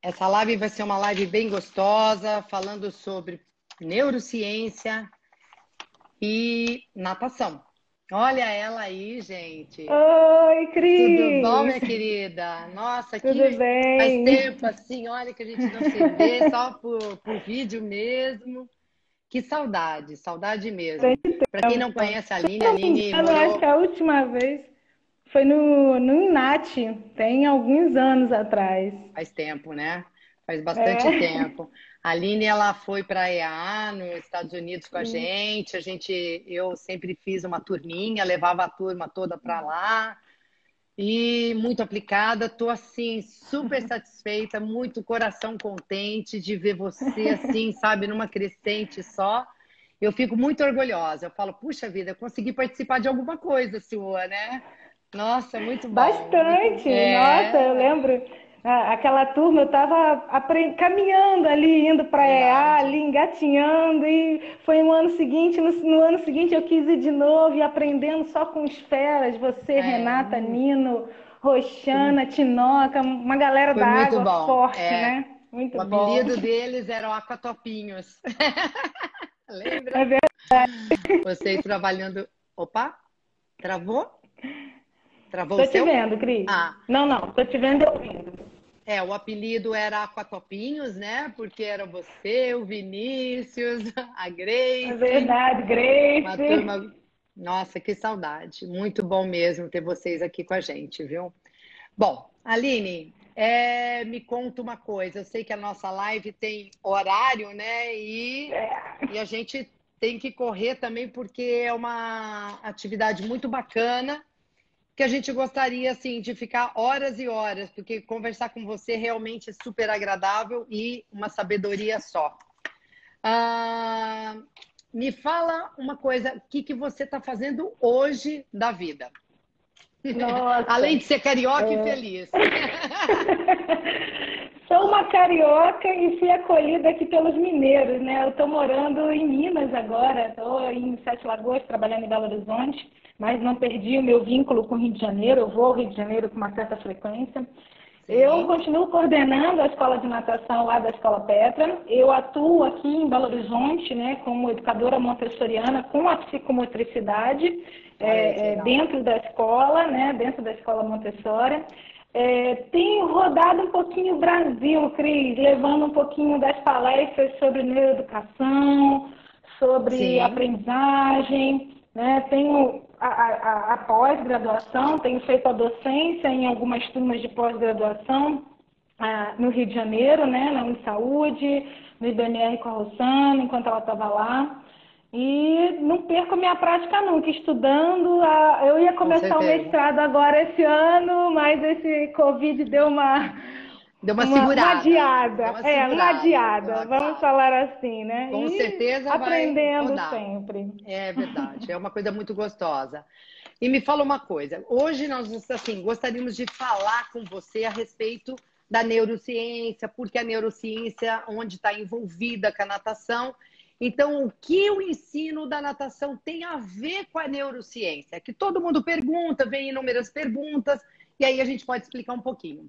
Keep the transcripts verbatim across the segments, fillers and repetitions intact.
Essa live vai ser uma live bem gostosa, falando sobre neurociência e natação. Olha ela aí, gente. Oi, Tudo bom, Cris! minha querida? Nossa, Tudo que faz bem? tempo assim, olha que a gente não se vê, só por, por vídeo mesmo. Que saudade, saudade mesmo. Para quem não Então, conhece a se Aline, eu a não me Aline engano, acho que morou. a última vez foi no, no Inat, tem alguns anos atrás. Faz tempo, né? Faz bastante É, tempo. A Aline, ela foi para a E A nos Estados Unidos com a isso. gente. A gente, eu sempre fiz uma turminha, levava a turma toda para lá. E muito aplicada. Tô assim super satisfeita, muito coração contente de ver você assim, sabe, numa crescente só. Eu fico muito orgulhosa. Eu falo, puxa vida, eu consegui participar de alguma coisa sua, né? Nossa, muito bom, muito. Bastante! Nossa, eu É, lembro, ah, aquela turma, eu estava caminhando ali, indo para a E A, ali verdade. engatinhando, e foi no ano seguinte, no, no ano seguinte eu quis ir de novo e aprendendo só com os feras, você, É, Renata, hum, Nino, foi Roxana, Tinoca, uma galera foi da muito água bom. forte, É, né? Muito o bom. apelido deles era o Aquatopinhos. É Lembra? verdade. Vocês trabalhando. Opa, travou? Travou o Tô te seu? vendo, Cris. Ah, Não, não, tô te vendo e ouvindo. é, o apelido era Aquatopinhos, né? Porque era você, o Vinícius, a É Grace, verdade, uma Grace. turma. Nossa, que saudade. Muito bom mesmo ter vocês aqui com a gente, viu? Bom, Aline, é, me conta uma coisa. Eu sei que a nossa live tem horário, né? E, e a gente tem que correr também porque é uma atividade muito bacana que a gente gostaria assim de ficar horas e horas, porque conversar com você realmente é super agradável e uma sabedoria só. Ah, me fala uma coisa, o que, que você está fazendo hoje da vida? Além Nossa. de ser carioca e É. feliz. Sou uma carioca e fui acolhida aqui pelos mineiros, né? Eu estou morando em Minas agora, estou em Sete Lagoas, trabalhando em Belo Horizonte, mas não perdi o meu vínculo com o Rio de Janeiro, eu vou ao Rio de Janeiro com uma certa frequência. Eu Sim, continuo coordenando a escola de natação lá da Escola Petra. Eu atuo aqui em Belo Horizonte, né, como educadora montessoriana com a psicomotricidade olha aí que é, é, legal. dentro da escola, né, dentro da escola Montessori. É, tenho rodado um pouquinho o Brasil, Cris, levando um pouquinho das palestras sobre neuroeducação, sobre Sim, aprendizagem, né? Tenho a, a, a pós-graduação, tenho feito a docência em algumas turmas de pós-graduação ah, no Rio de Janeiro, né? Na Unisaúde, no I B M R com a Rossana, enquanto ela estava lá. E não perco minha prática nunca, estudando. A, eu ia com começar o certeza. mestrado agora esse ano, mas esse Covid deu uma, Deu uma uma, uma segurada, né? Deu adiada. uma É, uma segurada. Deu adiada, uma, vamos claro. falar assim, né? Com E certeza vai aprendendo rodar. sempre. É verdade, é uma coisa muito gostosa. E me fala uma coisa, hoje nós assim, gostaríamos de falar com você a respeito da neurociência, porque a neurociência onde está envolvida com a natação. Então, o que o ensino da natação tem a ver com a neurociência? Que todo mundo pergunta, vem inúmeras perguntas, e aí a gente pode explicar um pouquinho.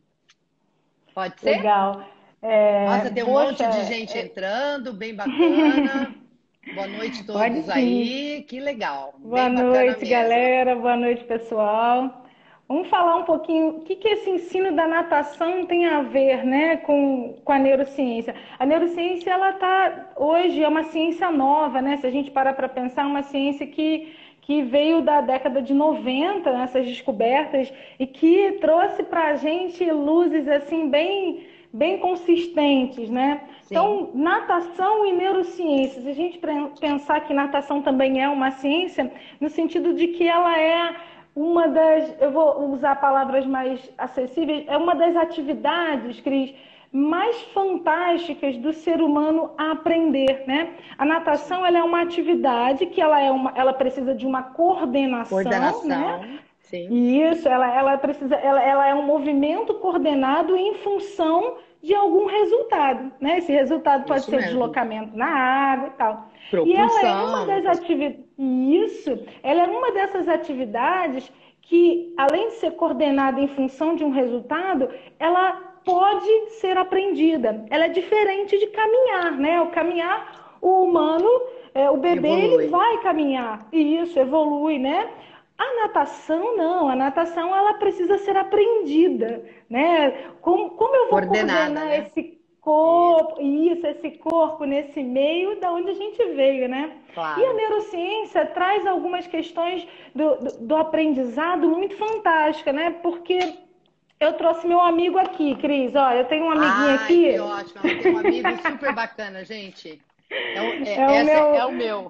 Pode ser? Legal. É, Nossa, tem um poxa, monte de gente é... entrando, bem bacana. Boa noite a todos pode sim. aí. Que legal, Boa bem bacana noite, mesmo. galera. Boa noite, pessoal. Vamos falar um pouquinho o que, que esse ensino da natação tem a ver, né, com, com a neurociência. A neurociência, ela tá hoje é uma ciência nova, né? Se a gente parar para pensar, é uma ciência que, que veio da década de noventa, né, essas descobertas, e que trouxe para a gente luzes assim bem bem consistentes, né? Sim, Então, natação e neurociências, se a gente pensar que natação também é uma ciência, no sentido de que ela é uma das, eu vou usar palavras mais acessíveis, é uma das atividades, Cris, mais fantásticas do ser humano a aprender, né? A sim. natação ela é uma atividade que ela é uma, ela precisa de uma coordenação, né? Coordenação, sim. Isso, ela, ela precisa, ela, ela é um movimento coordenado em função de algum resultado, né? Esse resultado pode Isso ser mesmo. deslocamento na água e tal. E ela é uma Propulsão. das atividades, isso, ela é uma dessas atividades que, além de ser coordenada em função de um resultado, ela pode ser aprendida. Ela é diferente de caminhar, né? O caminhar, o humano, é, o bebê, Evolui. ele vai caminhar. E isso, evolui, né? A natação, não. A natação, ela precisa ser aprendida, né? Como, como eu vou Coordenada, coordenar né? esse corpo, isso, esse corpo nesse meio da onde a gente veio, né? E a Claro. neurociência traz algumas questões do, do, do aprendizado muito fantástica, né? Porque eu trouxe meu amigo aqui, Cris. Ó, eu tenho um amiguinho Ai, aqui. que ótimo. Ela tem um amigo super bacana, gente. É, o- é- É o essa meu, é o meu.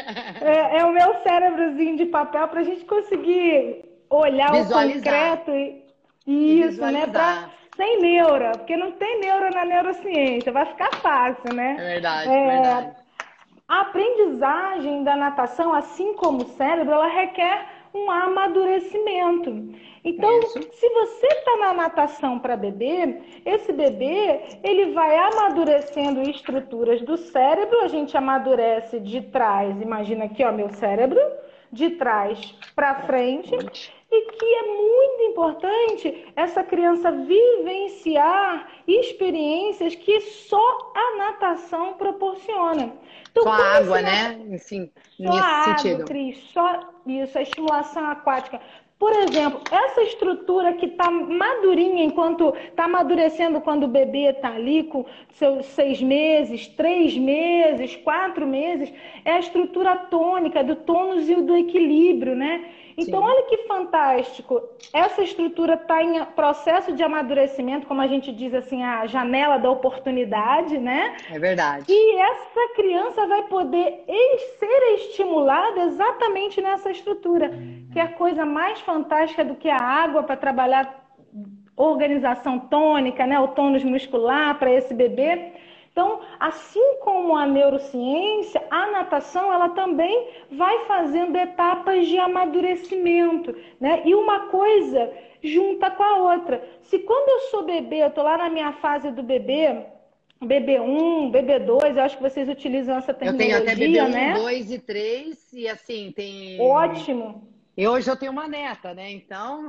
é, é o meu cérebrozinho de papel para a gente conseguir olhar o Visualizar concreto e e isso, né? Pra, visualizar. sem neura, porque não tem neura na neurociência, vai ficar fácil, É né? verdade, É, verdade. a aprendizagem da natação, assim como o cérebro, ela requer um amadurecimento. Então, Isso. se você está na natação para bebê, esse bebê ele vai amadurecendo estruturas do cérebro. A gente amadurece de trás, imagina aqui, ó, meu cérebro, de trás para Pra frente. frente. E que é muito importante essa criança vivenciar experiências que só a natação proporciona. Só Então, a como esse água, nat... né? Assim, só a nesse água, sentido. Cris, só isso, a estimulação aquática. Por exemplo, essa estrutura que está madurinha enquanto está amadurecendo quando o bebê está ali com seus seis meses, três meses, quatro meses, é a estrutura tônica do tônus e do equilíbrio, né? Então, Sim, olha que fantástico. Essa estrutura está em processo de amadurecimento, como a gente diz assim, a janela da oportunidade, né? é verdade. E essa criança vai poder ser estimulada exatamente nessa estrutura, que é a coisa mais fantástica do que a água para trabalhar organização tônica, né? O tônus muscular para esse bebê. Então, assim como a neurociência, a natação ela também vai fazendo etapas de amadurecimento, né? E uma coisa junta com a outra. Se quando eu sou bebê, eu estou lá na minha fase do bebê, bebê um, bebê dois, eu acho que vocês utilizam essa Eu tenho até bebê terminologia, um, né? dois e três, e assim, tem. Ótimo. E hoje eu tenho uma neta, né? Então,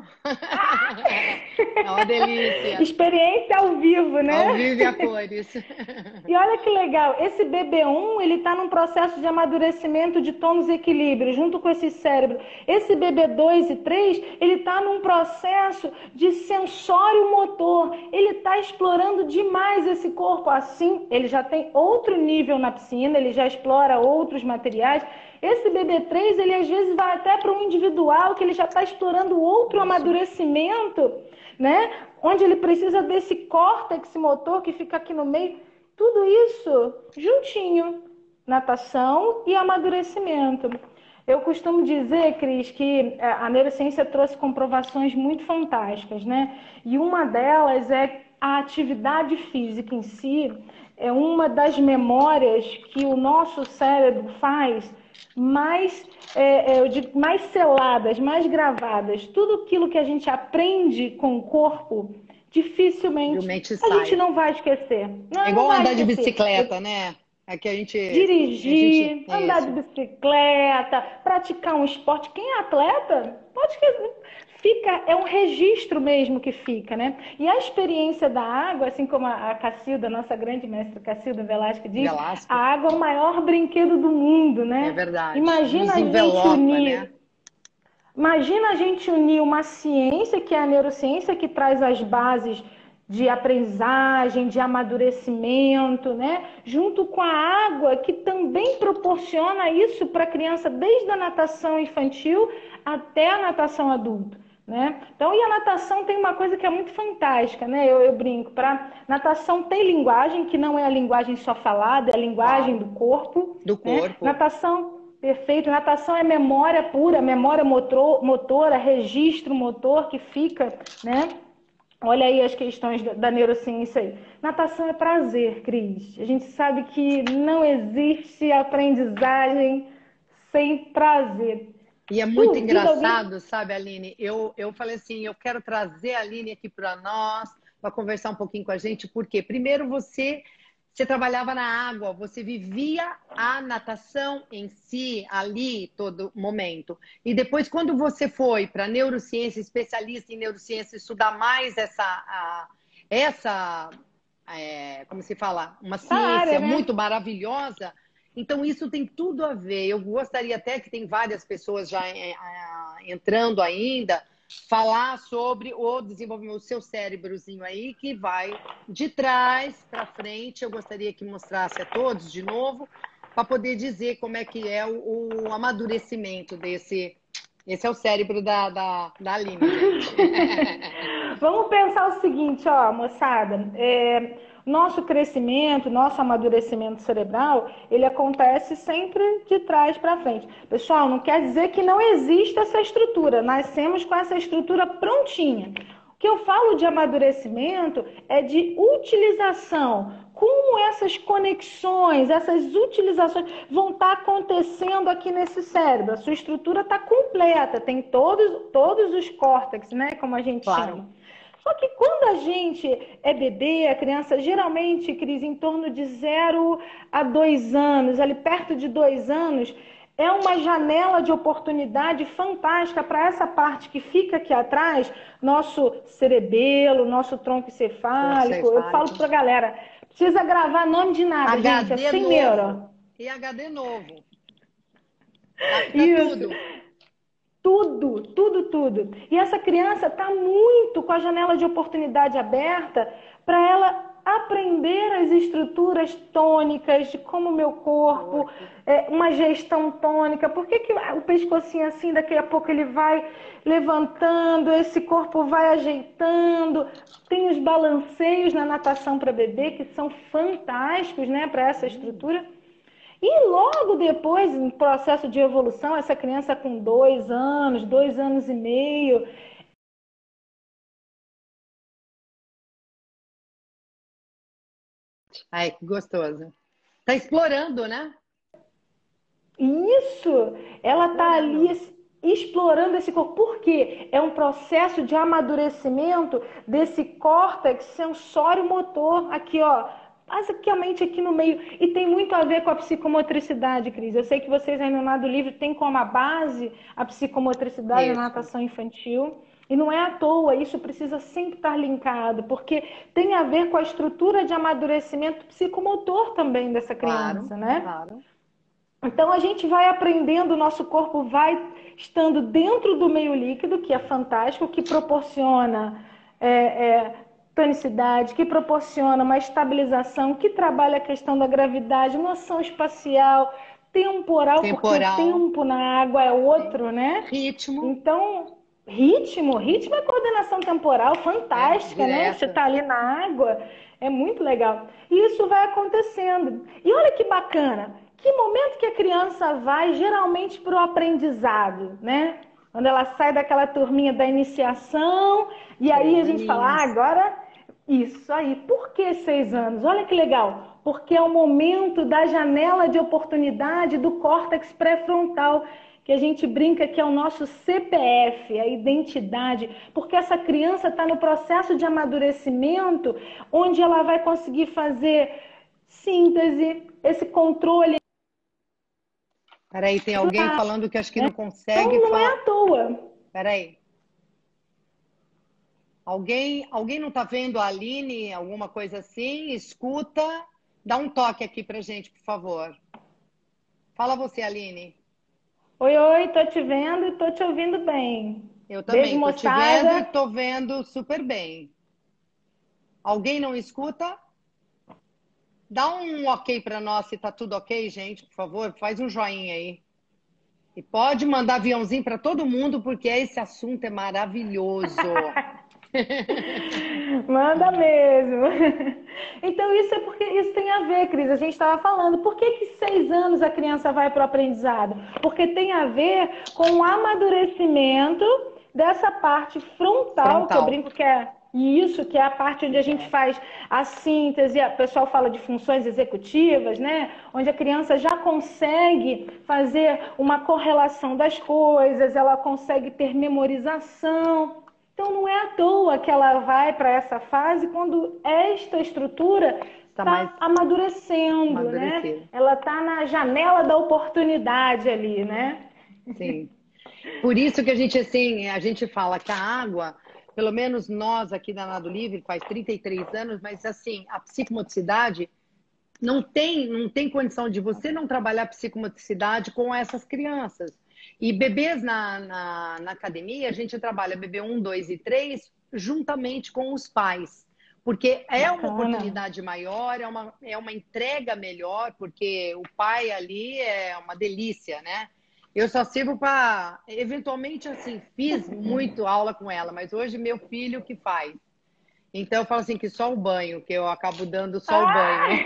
é uma delícia. Experiência ao vivo, Ao né? vivo e a cores. E olha que legal, esse bebê um, ele está num processo de amadurecimento de tônus e equilíbrio, junto com esse cérebro. Esse bebê dois e três, ele está num processo de sensório motor. Ele está explorando demais esse corpo. Assim, ele já tem outro nível na piscina, ele já explora outros materiais. Esse bebê três, ele às vezes vai até para um individual, que ele já está explorando outro amadurecimento, né? Onde ele precisa desse córtex motor que fica aqui no meio. Tudo isso juntinho, natação e amadurecimento. Eu costumo dizer, Cris, que a neurociência trouxe comprovações muito fantásticas, né? E uma delas é a atividade física em si, é uma das memórias que o nosso cérebro faz mais, é, é, eu digo, mais seladas, mais gravadas. Tudo aquilo que a gente aprende com o corpo, dificilmente Realmente a gente sai. não vai esquecer. É Não, não igual vai andar de esquecer. bicicleta, né? É que a gente. A gente. Dirigir, andar de Isso. bicicleta, praticar um esporte. Quem é atleta, pode esquecer. Fica, é um registro mesmo que fica, né? E a experiência da água, assim como a Cacilda, nossa grande mestra Cacilda Velasco diz, a Velasco. água é o maior brinquedo do mundo, É né? verdade. Imagina Nos a gente envelopa, né? unir Imagina a gente unir uma ciência, que é a neurociência, que traz as bases de aprendizagem, de amadurecimento, né? Junto com a água, que também proporciona isso para a criança, desde a natação infantil até a natação adulta, né? Então, e a natação tem uma coisa que é muito fantástica, né? Eu, eu brinco, para natação tem linguagem, que não é a linguagem só falada, é a linguagem Claro. do corpo, Do né? corpo. Natação Perfeito. Natação é memória pura, memória motor, motora, registro motor que fica, né? Olha aí as questões da, da neurociência aí. Natação é prazer, Cris. A gente sabe que não existe aprendizagem sem prazer. E é muito Duvida alguém? engraçado, sabe, Aline? Eu, eu falei assim, eu quero trazer a Aline aqui para nós, para conversar um pouquinho com a gente, porque primeiro você, você trabalhava na água, você vivia a natação em si, ali, todo momento. E depois, quando você foi para neurociência, especialista em neurociência, estudar mais essa, a, essa, é, como se fala, uma Da área, ciência né? muito maravilhosa. Então, isso tem tudo a ver. Eu gostaria até que tem várias pessoas já é, é, entrando ainda, falar sobre o desenvolvimento do seu cérebrozinho aí, que vai de trás para frente. Eu gostaria que mostrasse a todos de novo, para poder dizer como é que é o, o amadurecimento desse. Esse é o cérebro da, da, da Aline, gente. Vamos pensar o seguinte, ó, moçada. É, nosso crescimento, nosso amadurecimento cerebral, ele acontece sempre de trás para frente. Pessoal, não quer dizer que não exista essa estrutura. Nascemos com essa estrutura prontinha. O que eu falo de amadurecimento é de utilização. Como essas conexões, essas utilizações vão estar acontecendo aqui nesse cérebro? A sua estrutura está completa, tem todos, todos os córtex, né? Como a gente Claro. chama. Só que quando a gente é bebê, a criança, geralmente, Cris, em torno de zero a dois anos, ali perto de dois anos, é uma janela de oportunidade fantástica para essa parte que fica aqui atrás, nosso cerebelo, nosso tronco encefálico. Eu falo para a galera, precisa gravar nome de nada, gente, é H D sem novo. neuro. E H D novo. Capta Isso. tudo. Tudo, tudo, tudo. E essa criança está muito com a janela de oportunidade aberta para ela aprender as estruturas tônicas de como o meu corpo, é, uma gestão tônica. Por que, que o pescocinho assim, daqui a pouco ele vai levantando, esse corpo vai ajeitando. Tem os balanceios na natação para bebê que são fantásticos, né, para essa estrutura. E logo depois, em processo de evolução, essa criança com dois anos, dois anos e meio. Ai, que gostoso. Tá explorando, né? Isso, ela está ali explorando esse corpo. Por quê? É um processo de amadurecimento desse córtex sensório-motor aqui, ó. Basicamente aqui no meio. E tem muito a ver com a psicomotricidade, Cris. Eu sei que vocês aí no Nado Livre têm como a base a psicomotricidade Isso. na natação infantil. E não é à toa, isso precisa sempre estar linkado, porque tem a ver com a estrutura de amadurecimento psicomotor também dessa criança, Claro, né? claro. Então a gente vai aprendendo, o nosso corpo vai estando dentro do meio líquido, que é fantástico, que proporciona é, é, tonicidade, que proporciona uma estabilização, que trabalha a questão da gravidade, noção espacial, temporal, Temporal. porque o tempo na água é outro, né? Ritmo. Então, ritmo, ritmo é coordenação temporal fantástica, é, né? Você tá ali na água, é muito legal. E isso vai acontecendo. E olha que bacana. Que momento que a criança vai geralmente para o aprendizado, né? Quando ela sai daquela turminha da iniciação, e aí a gente fala, ah, agora isso aí. Por que seis anos? Olha que legal. Porque é o momento da janela de oportunidade do córtex pré-frontal, que a gente brinca que é o nosso C P F, a identidade, porque essa criança está no processo de amadurecimento, onde ela vai conseguir fazer síntese, esse controle. Peraí, tem alguém falando que acho que não consegue Então não falar. é à toa. Peraí. Alguém, alguém não está vendo a Aline, alguma coisa assim? Escuta. Dá um toque aqui pra gente, por favor. Fala você, Aline. Oi, oi, tô te vendo e tô te ouvindo bem. Eu também Beijo, tô te vendo moçada. e tô vendo super bem. Alguém não escuta? Dá um ok para nós se tá tudo ok, gente, por favor. Faz um joinha aí. E pode mandar aviãozinho para todo mundo, porque esse assunto é maravilhoso. Manda mesmo. Então, isso é porque isso tem a ver, Cris. A gente estava falando. Por que, que seis anos a criança vai para o aprendizado? Porque tem a ver com o amadurecimento dessa parte frontal, Frontal. que eu brinco que é isso, que é a parte onde a gente faz a síntese, o pessoal fala de funções executivas, né? Onde a criança já consegue fazer uma correlação das coisas, ela consegue ter memorização. Então não é à toa que ela vai para essa fase quando esta estrutura está mais amadurecendo, amadurecida. né? Ela está na janela da oportunidade ali, né? Sim. Por isso que a gente, assim, a gente fala que a água pelo menos nós aqui da Nado Livre, faz trinta e três anos, mas assim, a psicomotricidade não tem, não tem condição de você não trabalhar psicomotricidade com essas crianças. E bebês na, na, na academia, a gente trabalha bebê um, dois e três juntamente com os pais. Porque é uma Bacana. oportunidade maior, é uma, é uma entrega melhor, porque o pai ali é uma delícia, né? Eu só sirvo para... Eventualmente, assim, fiz muito aula com ela, mas hoje meu filho que faz. Então, eu falo assim que só o banho, que eu acabo dando só o banho.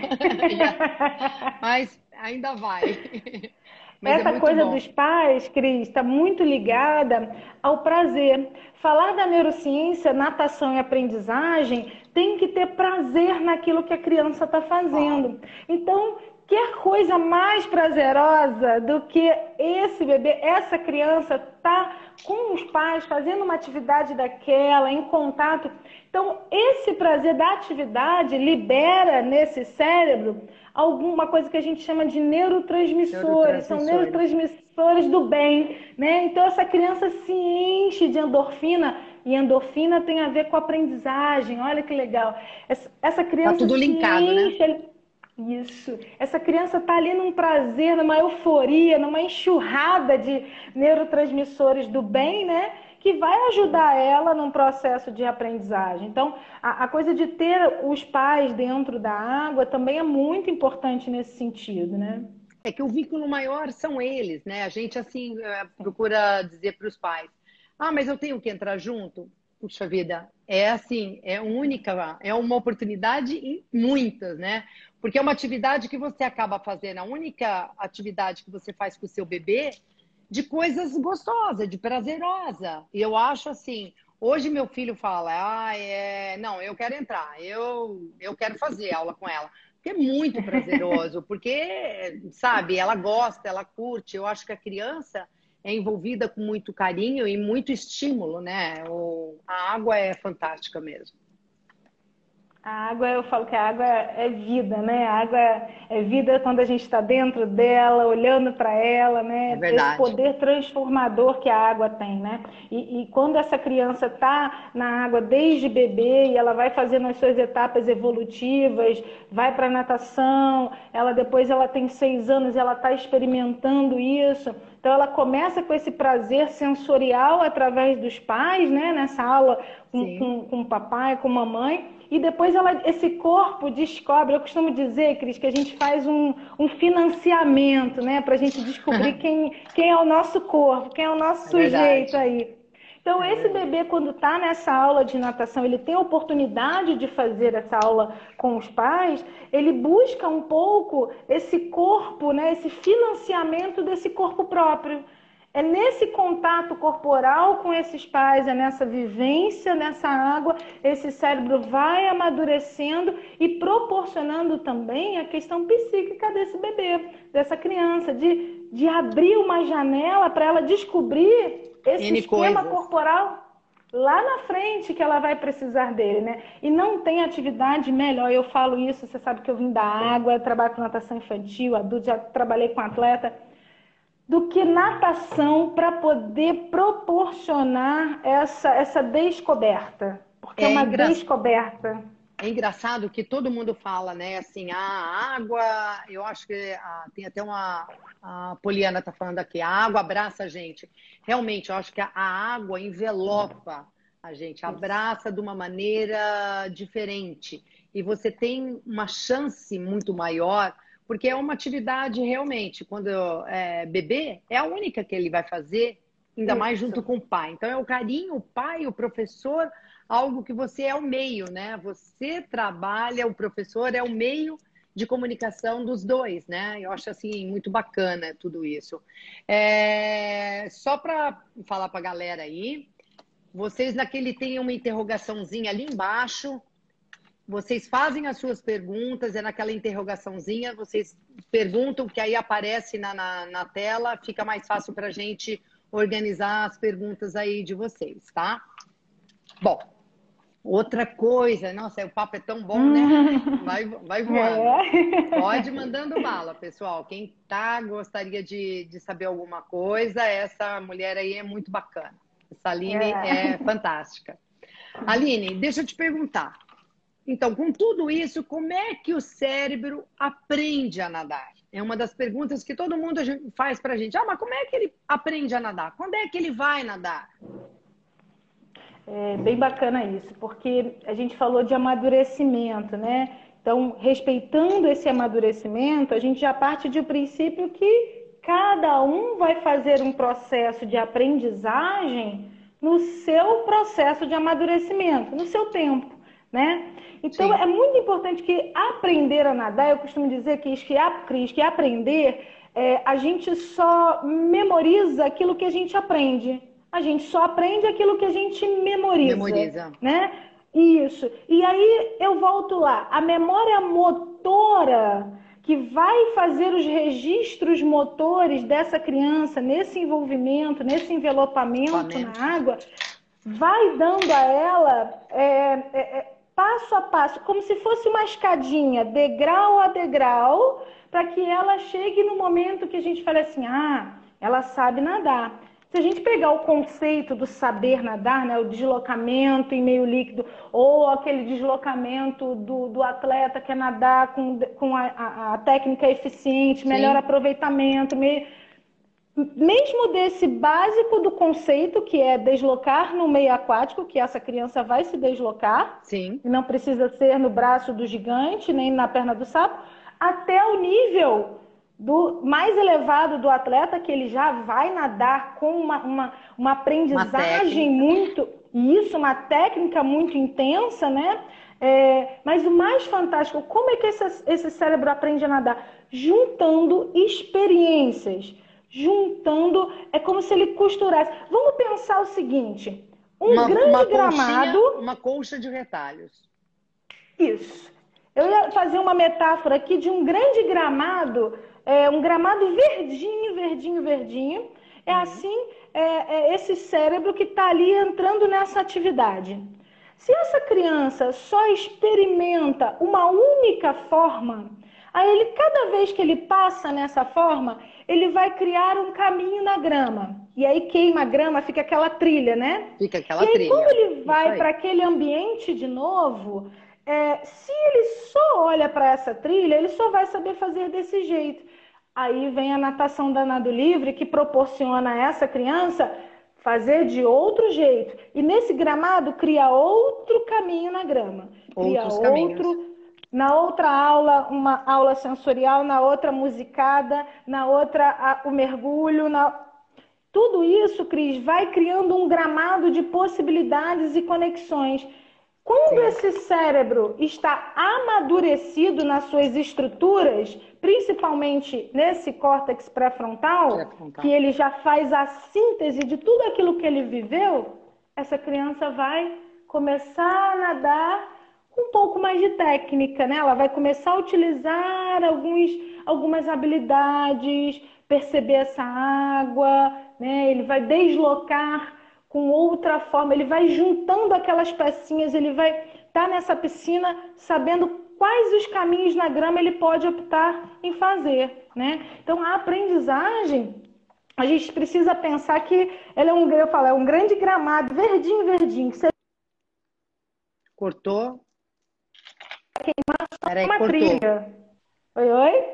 Mas ainda vai. Mas é Essa muito coisa bom. dos pais, Cris, está muito ligada ao prazer. Falar da neurociência, natação e aprendizagem tem que ter prazer naquilo que a criança está fazendo. Claro. Então, que coisa mais prazerosa do que esse bebê, essa criança tá com os pais fazendo uma atividade daquela, em contato. Então, esse prazer da atividade libera nesse cérebro alguma coisa que a gente chama de neurotransmissores, são Neurotransmissores. neurotransmissores do bem, né? Então, essa criança se enche de endorfina, e endorfina tem a ver com a aprendizagem, olha que legal. Essa, essa Tá criança tudo se linkado, né? enche... Isso. Essa criança está ali num prazer, numa euforia, numa enxurrada de neurotransmissores do bem, né? Que vai ajudar ela num processo de aprendizagem. Então, a, a coisa de ter os pais dentro da água também é muito importante nesse sentido, né? É que o vínculo maior são eles, né? A gente, assim, eh, procura dizer para os pais: ah, mas eu tenho que entrar junto? Puxa vida, é assim, é única, é uma oportunidade em muitas, né? Porque é uma atividade que você acaba fazendo, a única atividade que você faz com o seu bebê de coisas gostosas, de prazerosa. E eu acho assim, hoje meu filho fala: ah, é... não, eu quero entrar, eu, eu quero fazer aula com ela. Porque é muito prazeroso, porque, sabe, ela gosta, ela curte. Eu acho que a criança é envolvida com muito carinho e muito estímulo, né? O, a água é fantástica mesmo. A água, eu falo que a água é vida, né? A água é vida quando a gente está dentro dela, olhando para ela, É né? Esse verdade. poder transformador que a água tem, né? E, e quando essa criança está na água desde bebê e ela vai fazendo as suas etapas evolutivas, vai para natação, ela depois ela tem seis anos, ela está experimentando isso. Então ela começa com esse prazer sensorial através dos pais, né? Nessa aula com, Sim. com, com o papai, com a mamãe. E depois ela, esse corpo descobre, eu costumo dizer, Cris, que a gente faz um, um financiamento, né? Para a gente descobrir quem, quem é o nosso corpo, quem é o nosso É sujeito verdade. aí. Então, É esse verdade. bebê, quando está nessa aula de natação, ele tem a oportunidade de fazer essa aula com os pais, ele busca um pouco esse corpo, né? Esse financiamento desse corpo próprio. É nesse contato corporal com esses pais, é nessa vivência, nessa água, esse cérebro vai amadurecendo e proporcionando também a questão psíquica desse bebê, dessa criança, de, de abrir uma janela para ela descobrir esse N esquema coisas. corporal lá na frente que ela vai precisar dele, né? E não tem atividade melhor, eu falo isso, você sabe que eu vim da água, eu trabalho com natação infantil, adulto, já trabalhei com atleta, do que natação para poder proporcionar essa, essa descoberta. Porque é É uma engraçado. descoberta. É engraçado que todo mundo fala, né? Assim, a água, eu acho que ah, tem até uma. A Poliana tá falando aqui, a água abraça a gente. Realmente, eu acho que a água envelopa a gente, abraça de uma maneira diferente. E você tem uma chance muito maior, porque é uma atividade realmente, quando é bebê, é a única que ele vai fazer, ainda mais junto Isso. com o pai. Então, é o carinho, o pai, o professor, algo que você é o meio, né? Você trabalha, o professor é o meio de comunicação dos dois, né? Eu acho assim muito bacana tudo isso. É... Só para falar para a galera aí, vocês naquele tem uma interrogaçãozinha ali embaixo. Vocês fazem as suas perguntas, é naquela interrogaçãozinha, vocês perguntam, que aí aparece na, na, na tela, fica mais fácil para a gente organizar as perguntas aí de vocês, tá? Bom, outra coisa, nossa, o papo é tão bom, né? Vai, vai voando. Pode ir É. mandando bala, pessoal. Quem tá, gostaria de, de saber alguma coisa, essa mulher aí é muito bacana. Essa Aline é É. fantástica. Aline, deixa eu te perguntar. Então, com tudo isso, como é que o cérebro aprende a nadar? É uma das perguntas que todo mundo faz pra gente. Ah, mas como é que ele aprende a nadar? Quando é que ele vai nadar? É bem bacana isso, porque a gente falou de amadurecimento, né? Então, respeitando esse amadurecimento, a gente já parte de um princípio que cada um vai fazer um processo de aprendizagem no seu processo de amadurecimento, no seu tempo, né? Então, Sim. é muito importante que aprender a nadar, eu costumo dizer que, Cris, que aprender, é, a gente só memoriza aquilo que a gente aprende. A gente só aprende aquilo que a gente memoriza, Memoriza. né? Isso. E aí eu volto lá. A memória motora que vai fazer os registros motores dessa criança nesse envolvimento, nesse envelopamento Flamengo. na água, vai dando a ela é, é, é, passo a passo, como se fosse uma escadinha, degrau a degrau, para que ela chegue no momento que a gente fala assim, ah, ela sabe nadar. Se a gente pegar o conceito do saber nadar, né, o deslocamento em meio líquido, ou aquele deslocamento do, do atleta que é nadar com, com a, a, a técnica eficiente, melhor Sim. aproveitamento, meio... mesmo desse básico do conceito, que é deslocar no meio aquático, que essa criança vai se deslocar, Sim. e não precisa ser no braço do gigante, nem na perna do sapo, até o nível do mais elevado do atleta, que ele já vai nadar com uma, uma, uma aprendizagem uma muito... Isso, uma técnica muito intensa, né? É, mas o mais fantástico, como é que esse, esse cérebro aprende a nadar? Juntando experiências. Juntando, é como se ele costurasse. Vamos pensar o seguinte: um uma, grande uma gramado. Colchinha, uma colcha de retalhos. Isso. Eu ia fazer uma metáfora aqui de um grande gramado, é, um gramado verdinho, verdinho, verdinho. É Uhum. assim, é, é esse cérebro que está ali entrando nessa atividade. Se essa criança só experimenta uma única forma, aí ele, cada vez que ele passa nessa forma, ele vai criar um caminho na grama. E aí queima a grama, fica aquela trilha, né? Fica aquela e aí, trilha. como ele vai aí. para aquele ambiente de novo, é, se ele só olha para essa trilha, ele só vai saber fazer desse jeito. Aí vem a natação da nado livre, que proporciona a essa criança fazer de outro jeito. E nesse gramado cria outro caminho na grama. Cria Outros outro. caminhos. Na outra aula, uma aula sensorial, na outra musicada, na outra a, o mergulho. Na... Tudo isso, Cris, vai criando um gramado de possibilidades e conexões. Quando Sim. esse cérebro está amadurecido nas suas estruturas, principalmente nesse córtex pré-frontal, Pré-frontal. que ele já faz a síntese de tudo aquilo que ele viveu, essa criança vai começar a nadar com um pouco mais de técnica, né? Ela vai começar a utilizar alguns, algumas habilidades, perceber essa água, né? Ele vai deslocar com outra forma, ele vai juntando aquelas pecinhas, ele vai estar nessa piscina sabendo quais os caminhos na grama ele pode optar em fazer, né? Então, a aprendizagem, a gente precisa pensar que ela é um, eu falo, é um grande gramado, verdinho, verdinho, que você cortou. queimar só Peraí, uma cortou. trilha. Oi, oi?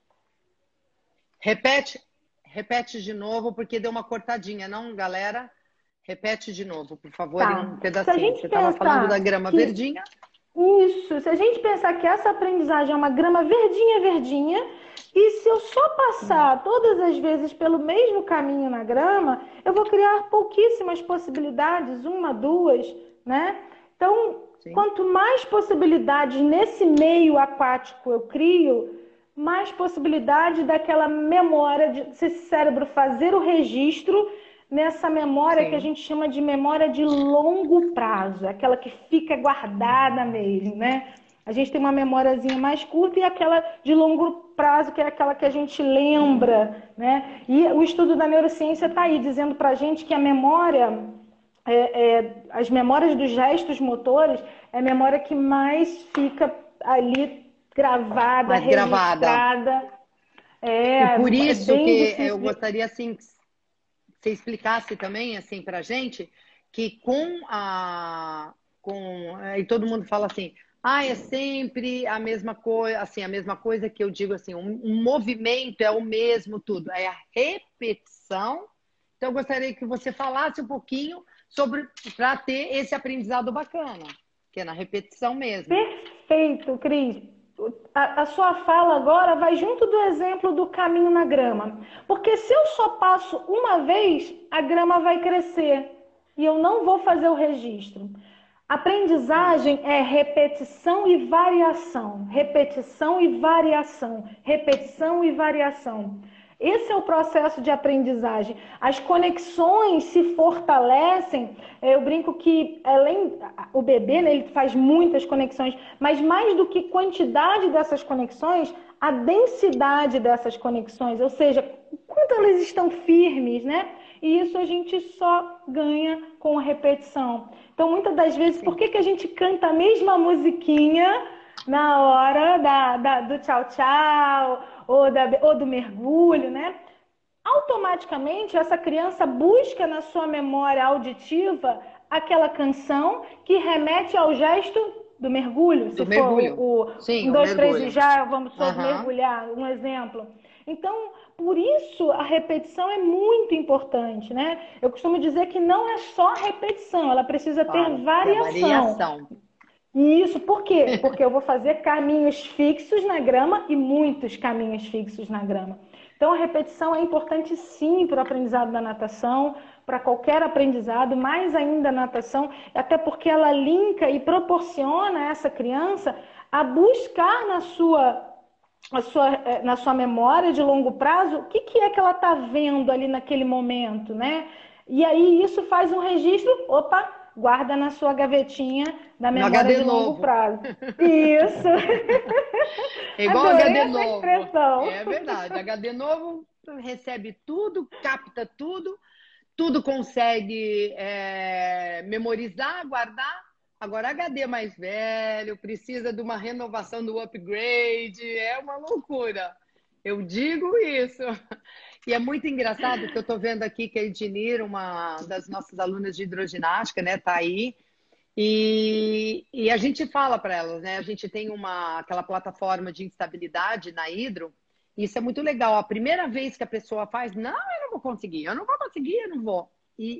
Repete, repete de novo, porque deu uma cortadinha, não, galera? Repete de novo, por favor, Tá. em um Se a pedacinho. gente Você estava falando da pensar grama que verdinha. Isso, se a gente pensar que essa aprendizagem é uma grama verdinha, verdinha, e se eu só passar todas as vezes pelo mesmo caminho na grama, eu vou criar pouquíssimas possibilidades, uma, duas, né? Então, Sim. quanto mais possibilidades nesse meio aquático eu crio, mais possibilidade daquela memória, de esse cérebro fazer o registro nessa memória Sim. que a gente chama de memória de longo prazo, aquela que fica guardada mesmo, né? A gente tem uma memóriazinha mais curta e aquela de longo prazo, que é aquela que a gente lembra, né? E o estudo da neurociência está aí dizendo para a gente que a memória, é, é, as memórias dos gestos motores, é a memória que mais fica ali gravada, Mais gravada. registrada. É, E por é isso bem que difícil eu de... gostaria, assim, que você explicasse também, assim, pra gente, que com a, com... E todo mundo fala assim, ah, é sempre a mesma coisa, assim, a mesma coisa que eu digo assim, um, um movimento é o mesmo tudo, é a repetição. Então, eu gostaria que você falasse um pouquinho sobre, para ter esse aprendizado bacana, que é na repetição mesmo. Perfeito, Cris. A, a sua fala agora vai junto do exemplo do caminho na grama. Porque se eu só passo uma vez, a grama vai crescer e eu não vou fazer o registro. Aprendizagem é repetição e variação, repetição e variação, repetição e variação. Esse é o processo de aprendizagem. As conexões se fortalecem. Eu brinco que além o bebê, né, ele faz muitas conexões, mas mais do que quantidade dessas conexões, a densidade dessas conexões, ou seja, quanto elas estão firmes, né? E isso a gente só ganha com a repetição. Então, muitas das vezes, por que, que a gente canta a mesma musiquinha na hora da, da, do tchau, tchau, ou, da, ou do mergulho, né? Automaticamente, essa criança busca na sua memória auditiva aquela canção que remete ao gesto do mergulho. Do Se mergulho. for o Sim, um, o dois, três mergulho. e já, vamos só Uhum. mergulhar, um exemplo. Então, por isso, a repetição é muito importante, né? Eu costumo dizer que não é só repetição, ela precisa Claro, ter que é a variação. variação. Isso, por quê? Porque eu vou fazer caminhos fixos na grama e muitos caminhos fixos na grama. Então, a repetição é importante sim para o aprendizado da natação, para qualquer aprendizado, mais ainda a natação, até porque ela linka e proporciona a essa criança a buscar na sua, a sua, na sua memória de longo prazo o que, que é que ela está vendo ali naquele momento, né? E aí isso faz um registro, opa, guarda na sua gavetinha da memória de longo novo. prazo. Isso. É igual Adorei H D essa novo. expressão. É verdade. H D novo recebe tudo, capta tudo, tudo consegue é, memorizar, guardar. Agora, H D mais velho, precisa de uma renovação do upgrade, é uma loucura. Eu digo isso. E é muito engraçado que eu estou vendo aqui que a Ednir, uma das nossas alunas de hidroginástica, né, tá aí. E, e a gente fala para elas, né? A gente tem uma, aquela plataforma de instabilidade na Hidro. E isso é muito legal. A primeira vez que a pessoa faz, não, eu não vou conseguir, eu não vou conseguir, eu não vou. E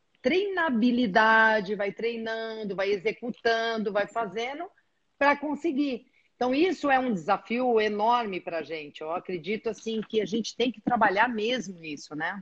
treinabilidade, vai treinando, vai executando, vai fazendo para conseguir. Então, isso é um desafio enorme para a gente. Eu acredito assim que a gente tem que trabalhar mesmo isso, né?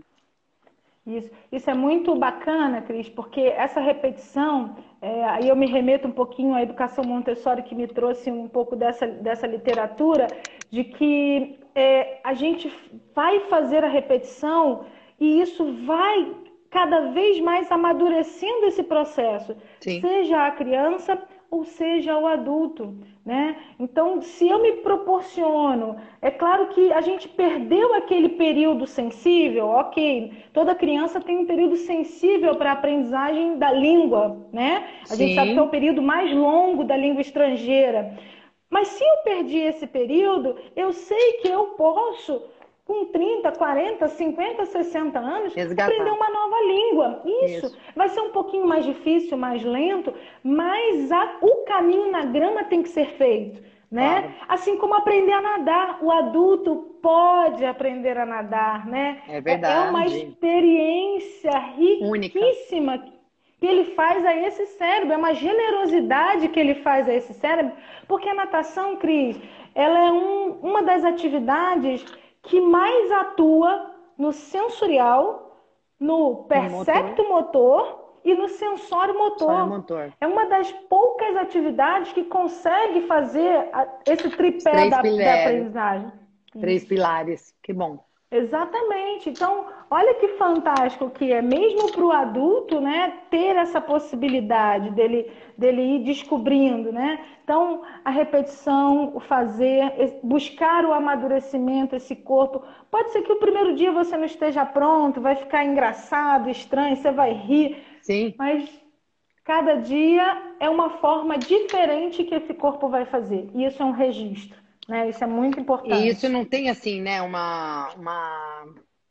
Isso, isso é muito bacana, Cris, porque essa repetição, é, aí eu me remeto um pouquinho à educação Montessori, que me trouxe um pouco dessa, dessa literatura, de que é, a gente vai fazer a repetição e isso vai cada vez mais amadurecendo esse processo, Sim. seja a criança ou seja o adulto, né? Então, se eu me proporciono, é claro que a gente perdeu aquele período sensível, ok, toda criança tem um período sensível para a aprendizagem da língua, né? A Sim. gente sabe que é o período mais longo da língua estrangeira. Mas se eu perdi esse período, eu sei que eu posso, com trinta, quarenta, cinquenta, sessenta anos, Resgatar. aprender uma nova língua. Isso. Isso. Vai ser um pouquinho mais difícil, mais lento, mas a, o caminho na grama tem que ser feito, né? Claro. Assim como aprender a nadar. O adulto pode aprender a nadar, né? É verdade. É uma experiência riquíssima única que ele faz a esse cérebro, é uma generosidade que ele faz a esse cérebro, porque a natação, Cris, ela é um, uma das atividades que mais atua no sensorial, no percepto motor e no sensório motor. motor. É uma das poucas atividades que consegue fazer esse tripé da, da aprendizagem. Três Isso. pilares, que bom. Exatamente. Então, olha que fantástico que é, mesmo para o adulto, né, ter essa possibilidade dele, dele ir descobrindo, né? Então, a repetição, o fazer, buscar o amadurecimento, esse corpo. Pode ser que o primeiro dia você não esteja pronto, vai ficar engraçado, estranho, você vai rir. Sim. Mas cada dia é uma forma diferente que esse corpo vai fazer. E isso é um registro. Né? Isso é muito importante. E isso não tem assim, né, uma, uma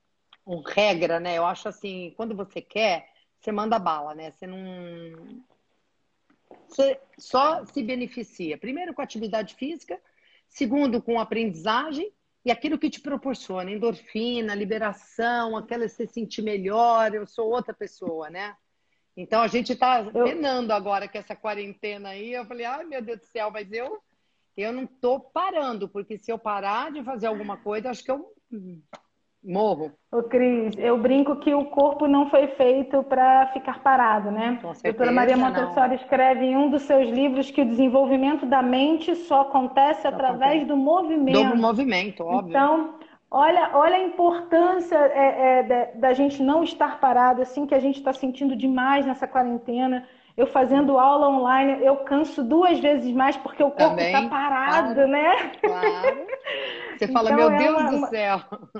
um regra, né? Eu acho assim, quando você quer, você manda bala, né? Você não você só se beneficia, primeiro com a atividade física, segundo com a aprendizagem e aquilo que te proporciona, endorfina, liberação, aquela se sentir melhor, eu sou outra pessoa, né? Então a gente está Eu, penando agora com essa quarentena aí, eu falei, ai meu Deus do céu, mas eu, eu não estou parando, porque se eu parar de fazer alguma coisa, acho que eu hum, morro, Ô, Cris, eu brinco que o corpo não foi feito para ficar parado, né? com Doutora Maria certeza não. Montessori escreve em um dos seus livros que o desenvolvimento da mente só acontece Só acontece. através do Dobro movimento. movimento, óbvio. Então, olha, olha a importância é, é, da, da gente não estar parado, assim que a gente está sentindo demais nessa quarentena. Eu fazendo aula online, eu canso duas vezes mais porque o corpo está Também, parado, claro, né? claro. Você fala, Então, meu é Deus uma, do uma- céu,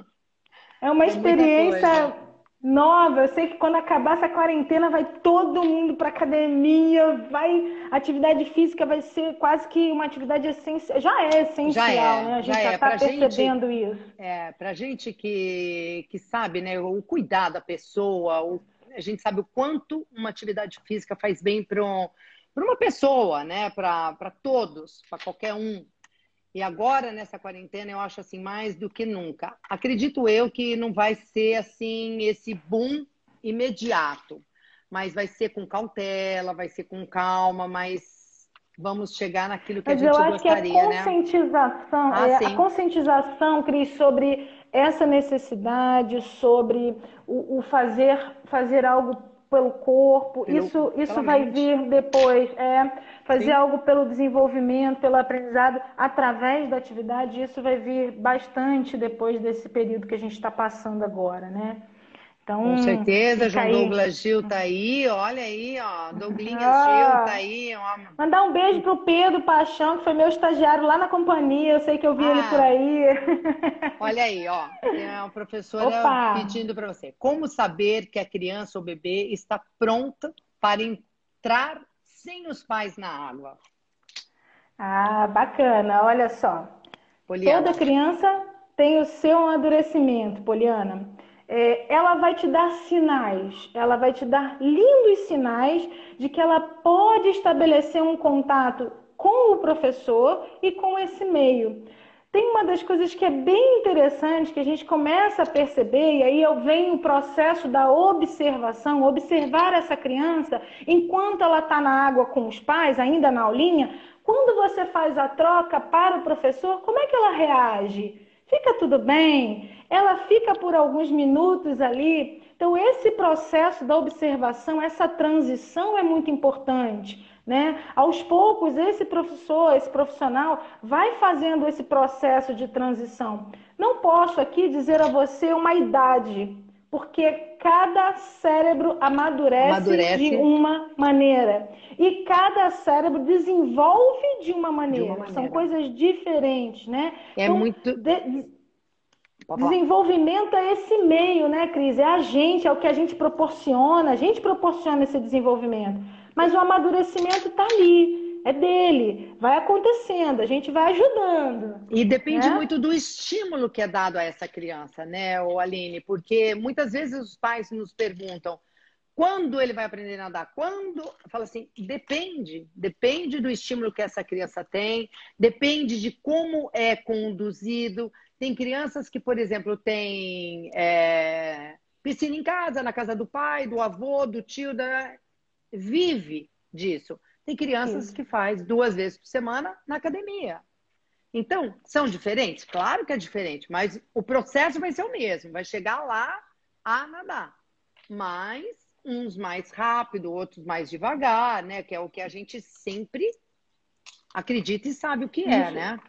é uma é muita coisa. experiência nova. Eu sei que quando acabar essa quarentena vai todo mundo para academia, vai atividade física vai ser quase que uma atividade essencial. Já é Já essencial, é, né? A já gente já é. está Pra gente, percebendo isso. é, pra gente que, que sabe, né, o cuidar da pessoa, o- a gente sabe o quanto uma atividade física faz bem para uma pessoa, né, para para todos, para qualquer um. E agora, nessa quarentena, eu acho assim, mais do que nunca. Acredito eu que não vai ser assim, esse boom imediato, mas vai ser com cautela, vai ser com calma, mas vamos chegar naquilo que a Mas eu gente acho que a gostaria, né? conscientização, Ah, é, a sim, conscientização, Cris, sobre essa necessidade, sobre o, o fazer, fazer algo pelo corpo, pelo, isso, pela isso vai mente. vir depois. É, fazer Sim, algo pelo desenvolvimento, pelo aprendizado, através da atividade, isso vai vir bastante depois desse período que a gente está passando agora, né? com Então, certeza. fica João aí. Douglas Gil tá aí, olha aí, ó. Douglinhas Gil tá Ah, aí, ó. mandar um beijo pro Pedro Paixão, que foi meu estagiário lá na companhia. Eu sei que eu vi ele por Ah, aí. olha aí, ó, tem uma Opa! professora pedindo para você. Como saber que a criança ou bebê está pronta para entrar sem os pais na água? Ah, bacana. Olha só. Toda Poliana, criança tem o seu amadurecimento, Poliana. É, ela vai te dar sinais, ela vai te dar lindos sinais de que ela pode estabelecer um contato com o professor e com esse meio. Tem uma das coisas que é bem interessante, que a gente começa a perceber, e aí eu venho o processo da observação, observar essa criança enquanto ela está na água com os pais, ainda na aulinha. Quando você faz a troca para o professor, como é que ela reage? Fica tudo bem? Ela fica por alguns minutos ali. Então, esse processo da observação, essa transição é muito importante, né? Aos poucos, esse professor, esse profissional vai fazendo esse processo de transição. Não posso aqui dizer a você uma idade, porque cada cérebro amadurece de amadurece uma maneira e cada cérebro desenvolve de uma de uma maneira. São maneira. coisas diferentes, né? É Então, muito. de, Pode falar. desenvolvimento é esse meio, né, Cris? É a gente, é o que a gente proporciona, a gente proporciona esse desenvolvimento. Mas o amadurecimento está ali, é dele, vai acontecendo, a gente vai ajudando, E depende né? muito do estímulo que é dado a essa criança, né, ô Aline? Porque muitas vezes os pais nos perguntam quando ele vai aprender a nadar? Quando? Fala assim, depende. Depende do estímulo que essa criança tem, depende de como é conduzido. Tem crianças que, por exemplo, têm é, piscina em casa, na casa do pai, do avô, do tio, da... vive disso. Tem crianças Isso. que faz duas vezes por semana na academia. Então, são diferentes? Claro que é diferente, mas o processo vai ser o mesmo, vai chegar lá a nadar. Mas uns mais rápido, outros mais devagar, né? Que é o que a gente sempre acredita e sabe o que é, Isso. né?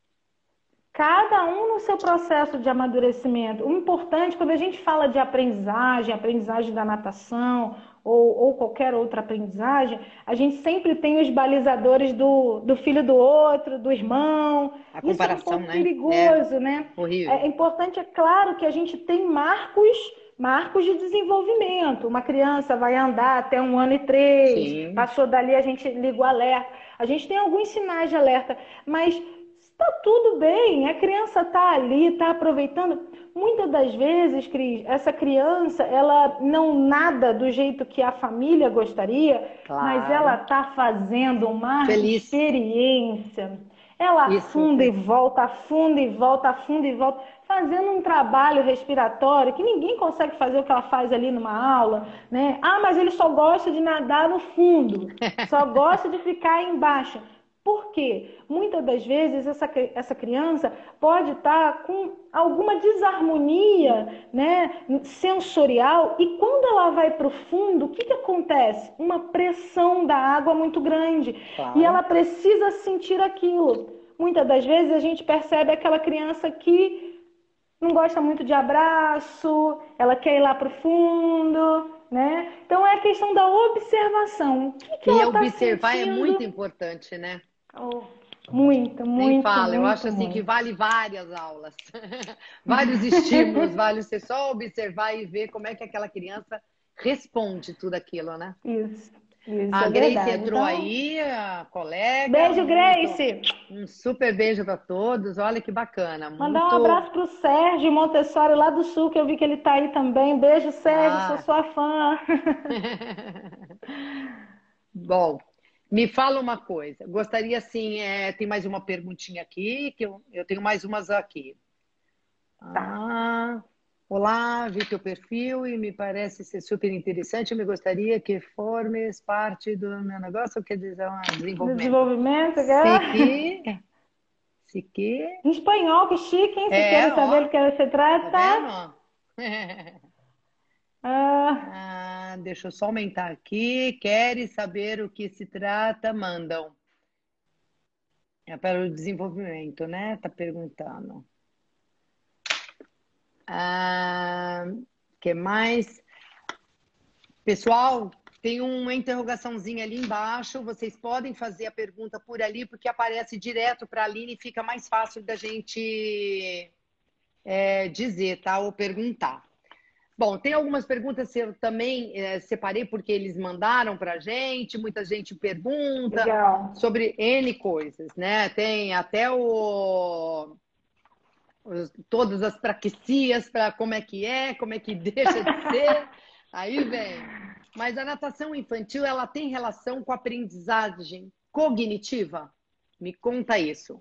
Cada um no seu processo de amadurecimento. O importante, quando a gente fala de aprendizagem, aprendizagem da natação ou, ou qualquer outra aprendizagem, a gente sempre tem os balizadores do, do filho do outro, do irmão. A Isso é um comparação, pouco né? É perigoso, né? É horrível. importante, é claro, que a gente tem marcos, marcos de desenvolvimento. Uma criança vai andar até um ano e três, Sim, passou dali, a gente liga o alerta. A gente tem alguns sinais de alerta, mas Está tudo bem, a criança está ali, está aproveitando. Muitas das vezes, Cris, essa criança, ela não nada do jeito que a família gostaria, mas Claro. ela está fazendo uma Feliz. experiência. Ela Isso. afunda e volta, afunda e volta, afunda e volta, fazendo um trabalho respiratório que ninguém consegue fazer o que ela faz ali numa aula, né? Ah, mas ele só gosta de nadar no fundo, só gosta de ficar embaixo. Por quê? Muitas das vezes essa, essa criança pode estar com alguma desarmonia, né, sensorial, e quando ela vai para o fundo, o que, que acontece? Uma pressão da água muito grande. Claro. E ela precisa sentir aquilo. Muitas das vezes a gente percebe aquela criança que não gosta muito de abraço, ela quer ir lá para o fundo, né? Então é a questão da observação. O que, que e ela tá observar sentindo? É muito importante, né? Oh, muito, muito, Nem fala, muito, eu acho assim muito. que vale várias aulas, vários estímulos, vale você só observar e ver como é que aquela criança responde tudo aquilo, né? Isso, isso, A é Grace verdade. entrou Então, aí, a colega. beijo, muito- Grace! Um super beijo para todos, olha que bacana. Mandar Muito... um abraço pro Sérgio Montessori lá do Sul, que eu vi que ele tá aí também. Beijo, Sérgio, Ah. sou sua fã. Bom, me fala uma coisa. Gostaria, assim, é, tem mais uma perguntinha aqui, que eu, eu tenho mais umas aqui. Ah, olá, vi teu perfil e me parece ser super interessante. Eu me gostaria que formes parte do meu negócio, quer dizer, um desenvolvimento. Desenvolvimento, Se cara. que... Se que... Em espanhol, que chique, hein? Você É, quer ó. saber do que você trata? Tá vendo? Ah, Ah, deixa eu só aumentar aqui. Queres saber o que se trata? Mandam. É para o desenvolvimento, né? Tá perguntando. Ah, que mais? Pessoal, tem uma interrogaçãozinha ali embaixo. Vocês podem fazer a pergunta por ali, porque aparece direto para a Aline e fica mais fácil da gente é, dizer, tá? Ou perguntar. Bom, tem algumas perguntas que eu também é, separei porque eles mandaram para a gente, muita gente pergunta legal. sobre N coisas, né? Tem até o, os, todas as praquecias para como é que é, como é que deixa de ser, aí vem. Mas a natação infantil, ela tem relação com a aprendizagem cognitiva? Me conta isso.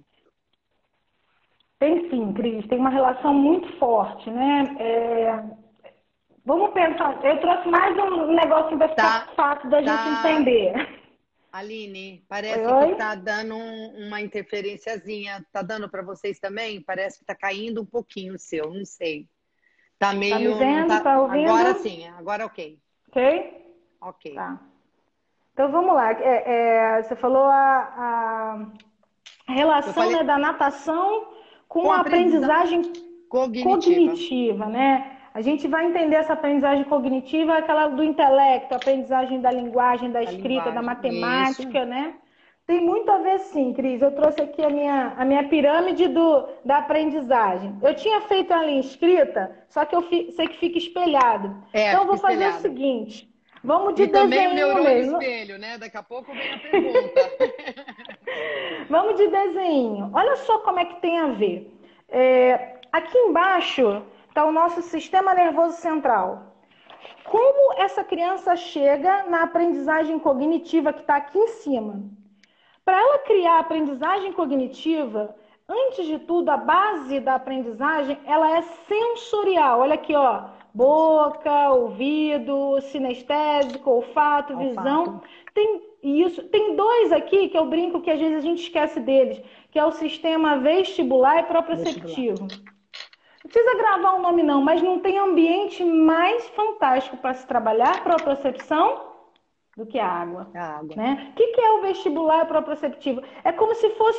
Tem sim, Cris, tem uma relação muito forte, né? É... Vamos pensar, eu trouxe mais um negocinho para ficar Tá, fácil da tá. gente entender. Aline, parece Oi, oi? que tá dando um- uma interferenciazinha. Tá dando para vocês também? Parece que tá caindo um pouquinho o seu, não sei. Tá Tá me meio, não vendo? tá. Tá ouvindo? Agora sim, agora ok. Ok? Ok. Tá. Então vamos lá. É, é, você falou a, a relação, falei- né, da natação com, Com a a aprendizagem Cognitiva. cognitiva, né? A gente vai entender essa aprendizagem cognitiva, aquela do intelecto, a aprendizagem da linguagem, da A escrita, da linguagem. matemática, Isso. né? Tem muito a ver, sim, Cris. Eu trouxe aqui a minha, a minha pirâmide do, da aprendizagem. Eu tinha feito ela em escrita, só que eu fi, sei que fica espelhado. É, Então, eu vou fica fazer espelhado. o seguinte. Vamos de E também o desenho neurônio mesmo. espelho, né? Daqui a pouco vem a pergunta. Vamos de desenho. Olha só como é que tem a ver. É, aqui embaixo está o nosso sistema nervoso central. Como essa criança chega na aprendizagem cognitiva que está aqui em cima? Para ela criar a aprendizagem cognitiva, antes de tudo, a base da aprendizagem, ela é sensorial. Olha aqui, ó. Boca, ouvido, sinestésico, olfato, visão. Olfato. Tem isso. Tem dois aqui que eu brinco que às vezes a gente esquece deles, que é o sistema vestibular e proprioceptivo. Não precisa gravar o nome não, mas não tem ambiente mais fantástico para se trabalhar propriocepção do que a água. A água. Né? O que, que é o vestibular e proprioceptivo? É como se fosse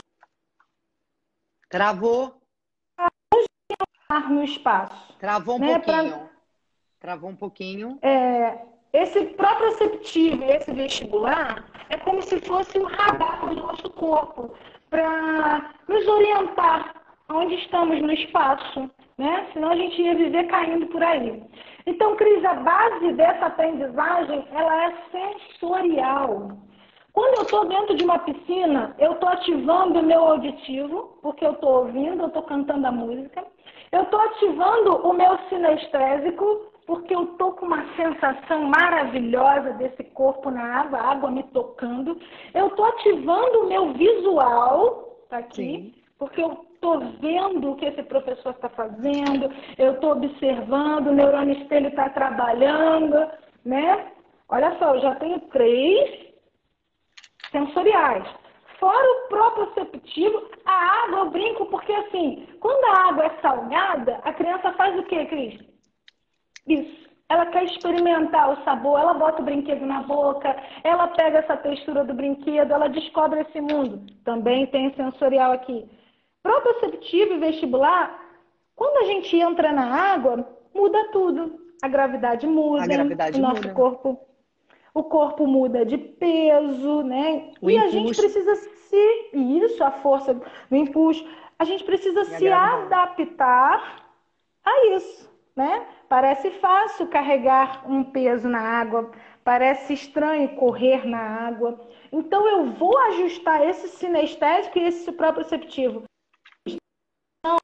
Travou. ar no espaço. Travou um né? pouquinho. Pra, Travou um pouquinho. é, esse proprioceptivo e esse vestibular é como se fosse um radar do nosso corpo para nos orientar onde estamos no espaço, né? Senão a gente ia viver caindo por aí. Então, Cris, a base dessa aprendizagem, ela é sensorial. Quando eu estou dentro de uma piscina, eu estou ativando o meu auditivo, porque eu estou ouvindo, eu estou cantando a música. Eu estou ativando o meu sinestésico, porque eu estou com uma sensação maravilhosa desse corpo na água, a água me tocando. Eu estou ativando o meu visual, tá aqui, Sim. porque eu estou vendo o que esse professor está fazendo, eu estou observando, o neurônio espelho está trabalhando, né? Olha só, eu já tenho três sensoriais. Fora o proprioceptivo, a água eu brinco porque assim, quando a água é salgada, a criança faz o quê, Cris? Isso. Ela quer experimentar o sabor, ela bota o brinquedo na boca, ela pega essa textura do brinquedo, ela descobre esse mundo. Também tem sensorial aqui. Proprioceptivo e vestibular, quando a gente entra na água, muda tudo. A gravidade muda, a gravidade o nosso muda. corpo... O corpo muda de peso, né? O e impulso. a gente precisa se... Isso, a força do impulso. A gente precisa e se adaptar a isso, né? Parece fácil carregar um peso na água. Parece estranho correr na água. Então, eu vou ajustar esse sinestésico e esse proprioceptivo. Não,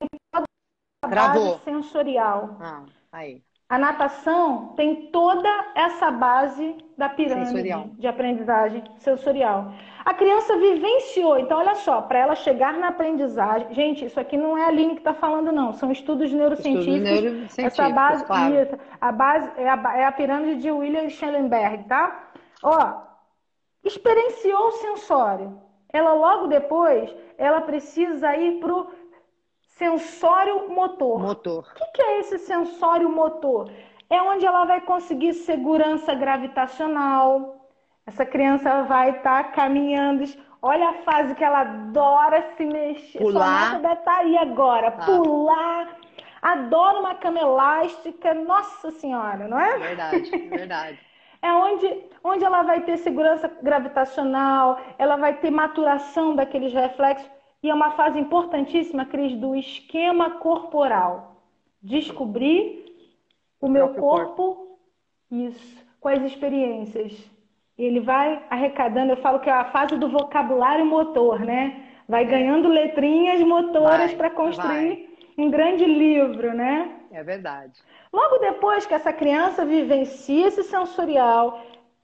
a base sensorial. Ah, aí. A natação tem toda essa base da pirâmide Sensorial. de aprendizagem sensorial. A criança vivenciou, então olha só, para ela chegar na aprendizagem, gente, isso aqui não é a Aline que está falando não, são estudos neurocientíficos. Estudos neurocientíficos, essa base, claro. isso, a base é a, é a pirâmide de William Schellenberg, tá? Ó, experienciou o sensório. Ela logo depois, ela precisa ir pro sensório motor. Motor. O que, que é esse sensório motor? É onde ela vai conseguir segurança gravitacional. Essa criança vai estar tá caminhando. Olha a fase que ela adora se mexer. Pular. Sua deve estar aí agora. Ah. Pular. Adora uma cama elástica. Nossa Senhora, não é? Verdade, verdade. É onde, onde ela vai ter segurança gravitacional, ela vai ter maturação daqueles reflexos. E é uma fase importantíssima, Cris, do esquema corporal. Descobrir o, o meu corpo, corpo, isso, com as experiências. Ele vai arrecadando, eu falo que é a fase do vocabulário motor, né? Vai é. ganhando letrinhas motoras para construir vai. um grande livro, né? É verdade. Logo depois que essa criança vivencia esse sensorial,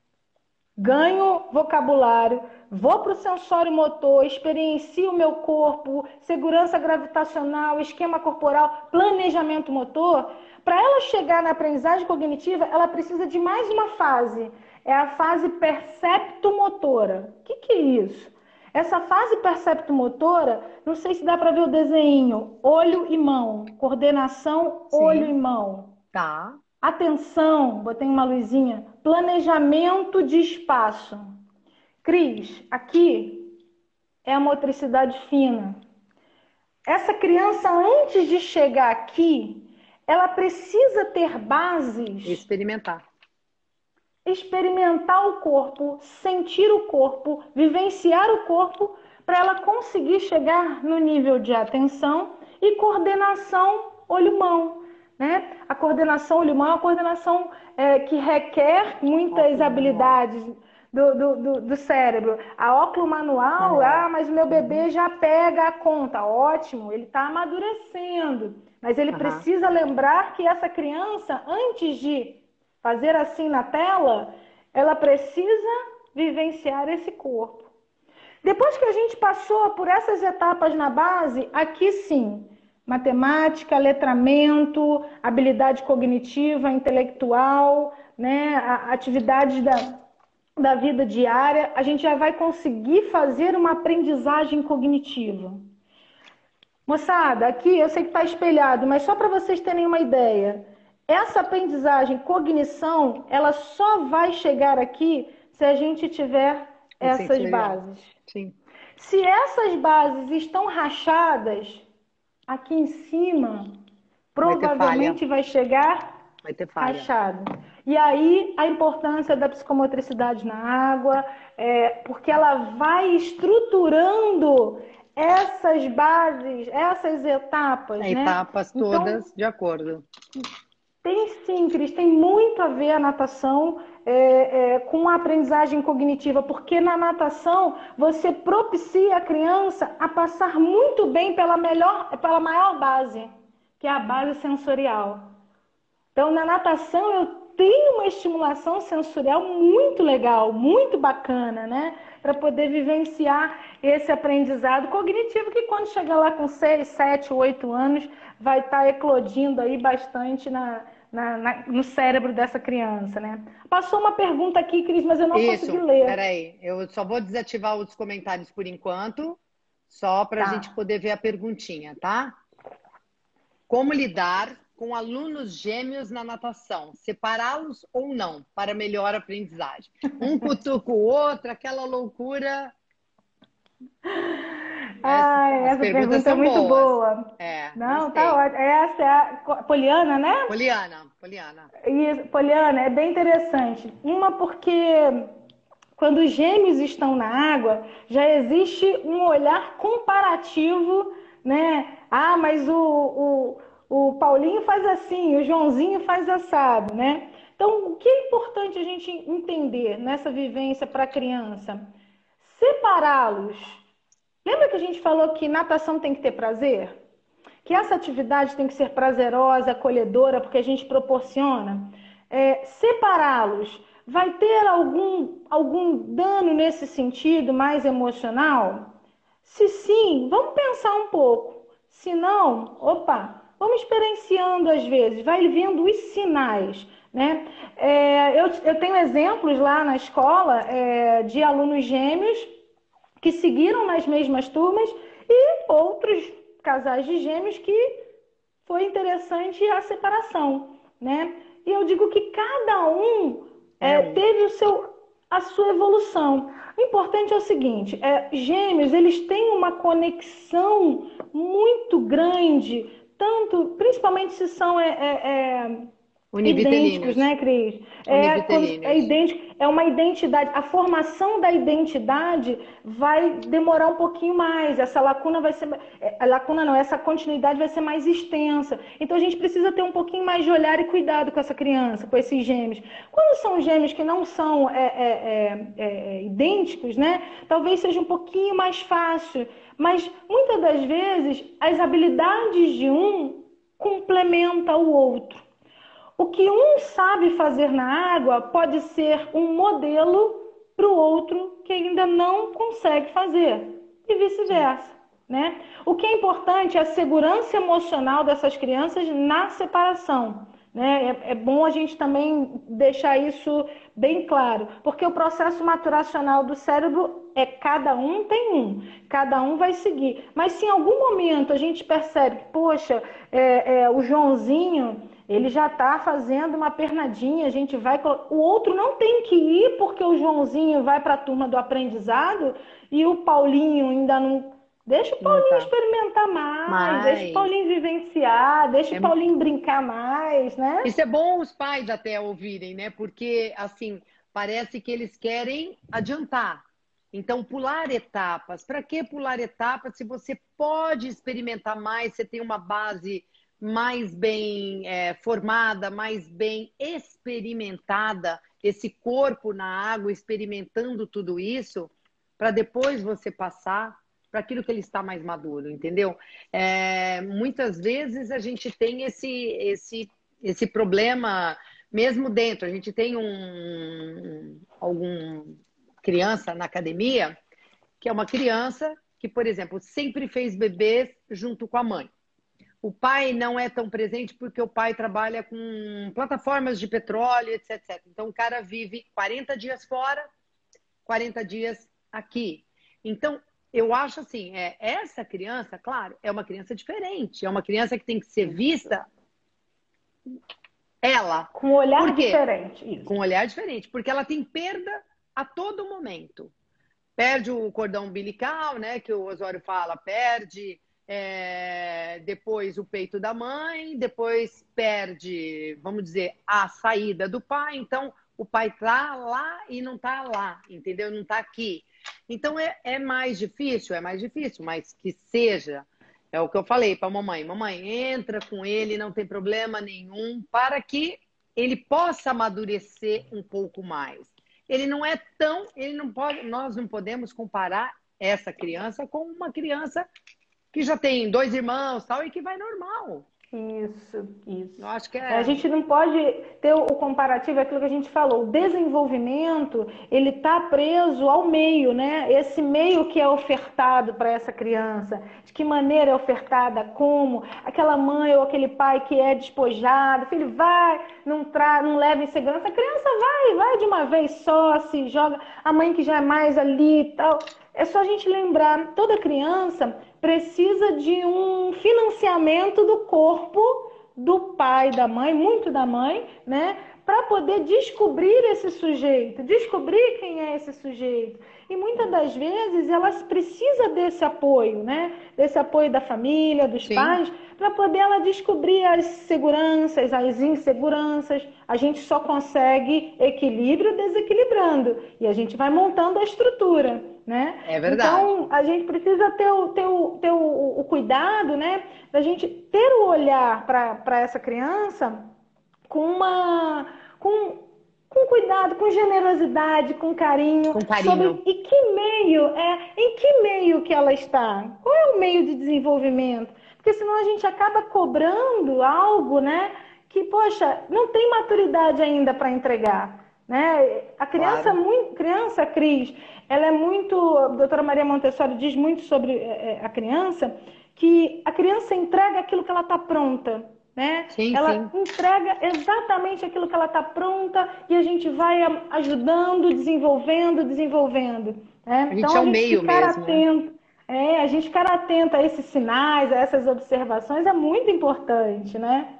ganho vocabulário, vou para o sensório motor, experiencio o meu corpo, segurança gravitacional, esquema corporal, planejamento motor. Para ela chegar na aprendizagem cognitiva, ela precisa de mais uma fase. É a fase perceptomotora. O que, que é isso? Essa fase perceptomotora, não sei se dá para ver o desenho, olho e mão, coordenação, Sim. olho e mão. Tá. Atenção, botei uma luzinha, planejamento de espaço. Cris, aqui é a motricidade fina. Essa criança, antes de chegar aqui, ela precisa ter bases. Experimentar. Experimentar o corpo, sentir o corpo, vivenciar o corpo, para ela conseguir chegar no nível de atenção e coordenação olho-mão. Né? A coordenação olho-mão é uma coordenação é, que requer muitas óculo habilidades do, do, do, do cérebro. A óculo manual, uhum. ah, mas o meu bebê já pega a conta. Ótimo, ele está amadurecendo. Mas ele uhum. precisa lembrar que essa criança, antes de fazer assim na tela, ela precisa vivenciar esse corpo. Depois que a gente passou por essas etapas na base, aqui sim, matemática, letramento, habilidade cognitiva, intelectual, né, atividades da, da vida diária, a gente já vai conseguir fazer uma aprendizagem cognitiva. Moçada, aqui eu sei que está espelhado, mas só para vocês terem uma ideia, essa aprendizagem, cognição, ela só vai chegar aqui se a gente tiver essas Sim, bases. Sim. Se essas bases estão rachadas, aqui em cima, provavelmente vai, vai chegar vai ter falha. rachado. E aí, a importância da psicomotricidade na água, é, porque ela vai estruturando essas bases, essas etapas. É, né? Etapas todas então, de acordo. Tem sim, Cris, tem muito a ver a natação é, é, com a aprendizagem cognitiva, porque na natação você propicia a criança a passar muito bem pela, melhor, pela maior base, que é a base sensorial. Então, na natação, eu tenho uma estimulação sensorial muito legal, muito bacana, né? Para poder vivenciar esse aprendizado cognitivo que quando chegar lá com seis, sete, oito anos, vai estar eclodindo aí bastante na, na, na, no cérebro dessa criança, né? Passou uma pergunta aqui, Cris, mas eu não Isso, consegui ler. peraí. Eu só vou desativar os comentários por enquanto, só para a Tá. gente poder ver a perguntinha, tá? Como lidar com alunos gêmeos na natação? Separá-los ou não, para melhor aprendizagem? Um cutuca o outro, aquela loucura. Ah, As essa perguntas pergunta é são muito boas. boa. É, Não, gostei. tá ótimo. Essa é a Poliana, né? Poliana, Poliana. Isso, Poliana, é bem interessante. Uma porque quando os gêmeos estão na água, já existe um olhar comparativo, né? Ah, mas o, o, o Paulinho faz assim, o Joãozinho faz assado, né? Então, o que é importante a gente entender nessa vivência para a criança? Separá-los. Lembra que a gente falou que natação tem que ter prazer? Que essa atividade tem que ser prazerosa, acolhedora, porque a gente proporciona. É, separá-los vai ter algum, algum dano nesse sentido mais emocional? Se sim, vamos pensar um pouco. Se não, opa, vamos experienciando às vezes, vai vendo os sinais. Né? É, eu, eu tenho exemplos lá na escola é, de alunos gêmeos que seguiram nas mesmas turmas e outros casais de gêmeos que foi interessante a separação, né? E eu digo que cada um É é, um. teve o seu, a sua evolução. O importante é o seguinte, é, gêmeos, eles têm uma conexão muito grande, tanto, principalmente se são é, é, é, idênticos, Univitelíneos. né, Cris? É, quando é Univitelíneos. idêntico, é uma identidade. A formação da identidade vai demorar um pouquinho mais. Essa lacuna vai ser, a lacuna não, essa continuidade vai ser mais extensa. Então a gente precisa ter um pouquinho mais de olhar e cuidado com essa criança, com esses gêmeos. Quando são gêmeos que não são é, é, é, é, idênticos, né? Talvez seja um pouquinho mais fácil. Mas muitas das vezes as habilidades de um complementam o outro. O que um sabe fazer na água pode ser um modelo para o outro que ainda não consegue fazer, e vice-versa, né? O que é importante é a segurança emocional dessas crianças na separação, né? É, é bom a gente também deixar isso bem claro, porque o processo maturacional do cérebro é cada um tem um, cada um vai seguir. Mas se em algum momento a gente percebe que, poxa, é, é, o Joãozinho ele já está fazendo uma pernadinha, a gente vai. O outro não tem que ir porque o Joãozinho vai para a turma do aprendizado e o Paulinho ainda não. Deixa o Não Paulinho tá. experimentar mais, Mas deixa o Paulinho vivenciar, deixa é... o Paulinho brincar mais, né? isso é bom os pais até ouvirem, né? Porque, assim, parece que eles querem adiantar. Então, pular etapas. Para que pular etapas se você pode experimentar mais, você tem uma base mais bem é, formada, mais bem experimentada, esse corpo na água, experimentando tudo isso, para depois você passar para aquilo que ele está mais maduro, entendeu? É, muitas vezes a gente tem esse, esse, esse problema mesmo dentro. A gente tem um algum criança na academia que é uma criança que, por exemplo, sempre fez bebês junto com a mãe. O pai não é tão presente porque o pai trabalha com plataformas de petróleo, etc, etcétera. Então, o cara vive quarenta dias fora, quarenta dias aqui. Então, eu acho assim, é, essa criança, claro, é uma criança diferente. É uma criança que tem que ser vista ela. Com um olhar Por quê? diferente. Isso. Com um olhar diferente. Porque ela tem perda a todo momento. Perde o cordão umbilical, né? Que o Osório fala, perde... É, depois o peito da mãe, depois perde, vamos dizer, a saída do pai. Então, o pai tá lá e não tá lá, entendeu? Não tá aqui. Então, é, é mais difícil, é mais difícil, mas que seja, é o que eu falei para a mamãe. Mamãe, entra com ele, não tem problema nenhum, para que ele possa amadurecer um pouco mais. Ele não é tão, ele não pode, nós não podemos comparar essa criança com uma criança que já tem dois irmãos, tal, e que vai normal. Isso, isso. Eu acho que É, a é. gente não pode ter o comparativo, é aquilo que a gente falou. O desenvolvimento, ele está preso ao meio, né? Esse meio que é ofertado para essa criança. De que maneira é ofertada, como? Aquela mãe ou aquele pai que é despojado, filho, vai, não, tra... não leva em segurança. A criança vai, vai de uma vez só, se joga. A mãe que já é mais ali e tal. É só a gente lembrar, toda criança precisa de um financiamento do corpo do pai, da mãe, muito da mãe, né? Para poder descobrir esse sujeito, descobrir quem é esse sujeito. E muitas das vezes elas precisam desse apoio, né? Desse apoio da família, dos Sim. pais, para poder ela descobrir as seguranças, as inseguranças. A gente só consegue equilíbrio desequilibrando. E a gente vai montando a estrutura, né? É verdade. Então, a gente precisa ter o, ter o, ter o, o cuidado, né? Da gente ter o olhar para essa criança com uma... Com, com cuidado, com generosidade, com carinho, Com carinho. sobre em que meio é, em que meio que ela está, qual é o meio de desenvolvimento, porque senão a gente acaba cobrando algo, né, que, poxa, não tem maturidade ainda para entregar, né? A criança, Claro. muito, criança, Cris, ela é muito, a doutora Maria Montessori diz muito sobre é, a criança, que a criança entrega aquilo que ela está pronta. Né? Sim, ela sim. entrega exatamente aquilo que ela está pronta e a gente vai ajudando, desenvolvendo, desenvolvendo. Né? A gente Então é a o gente meio ficar mesmo, né? atento, é, a gente ficar atento a esses sinais, a essas observações é muito importante, né?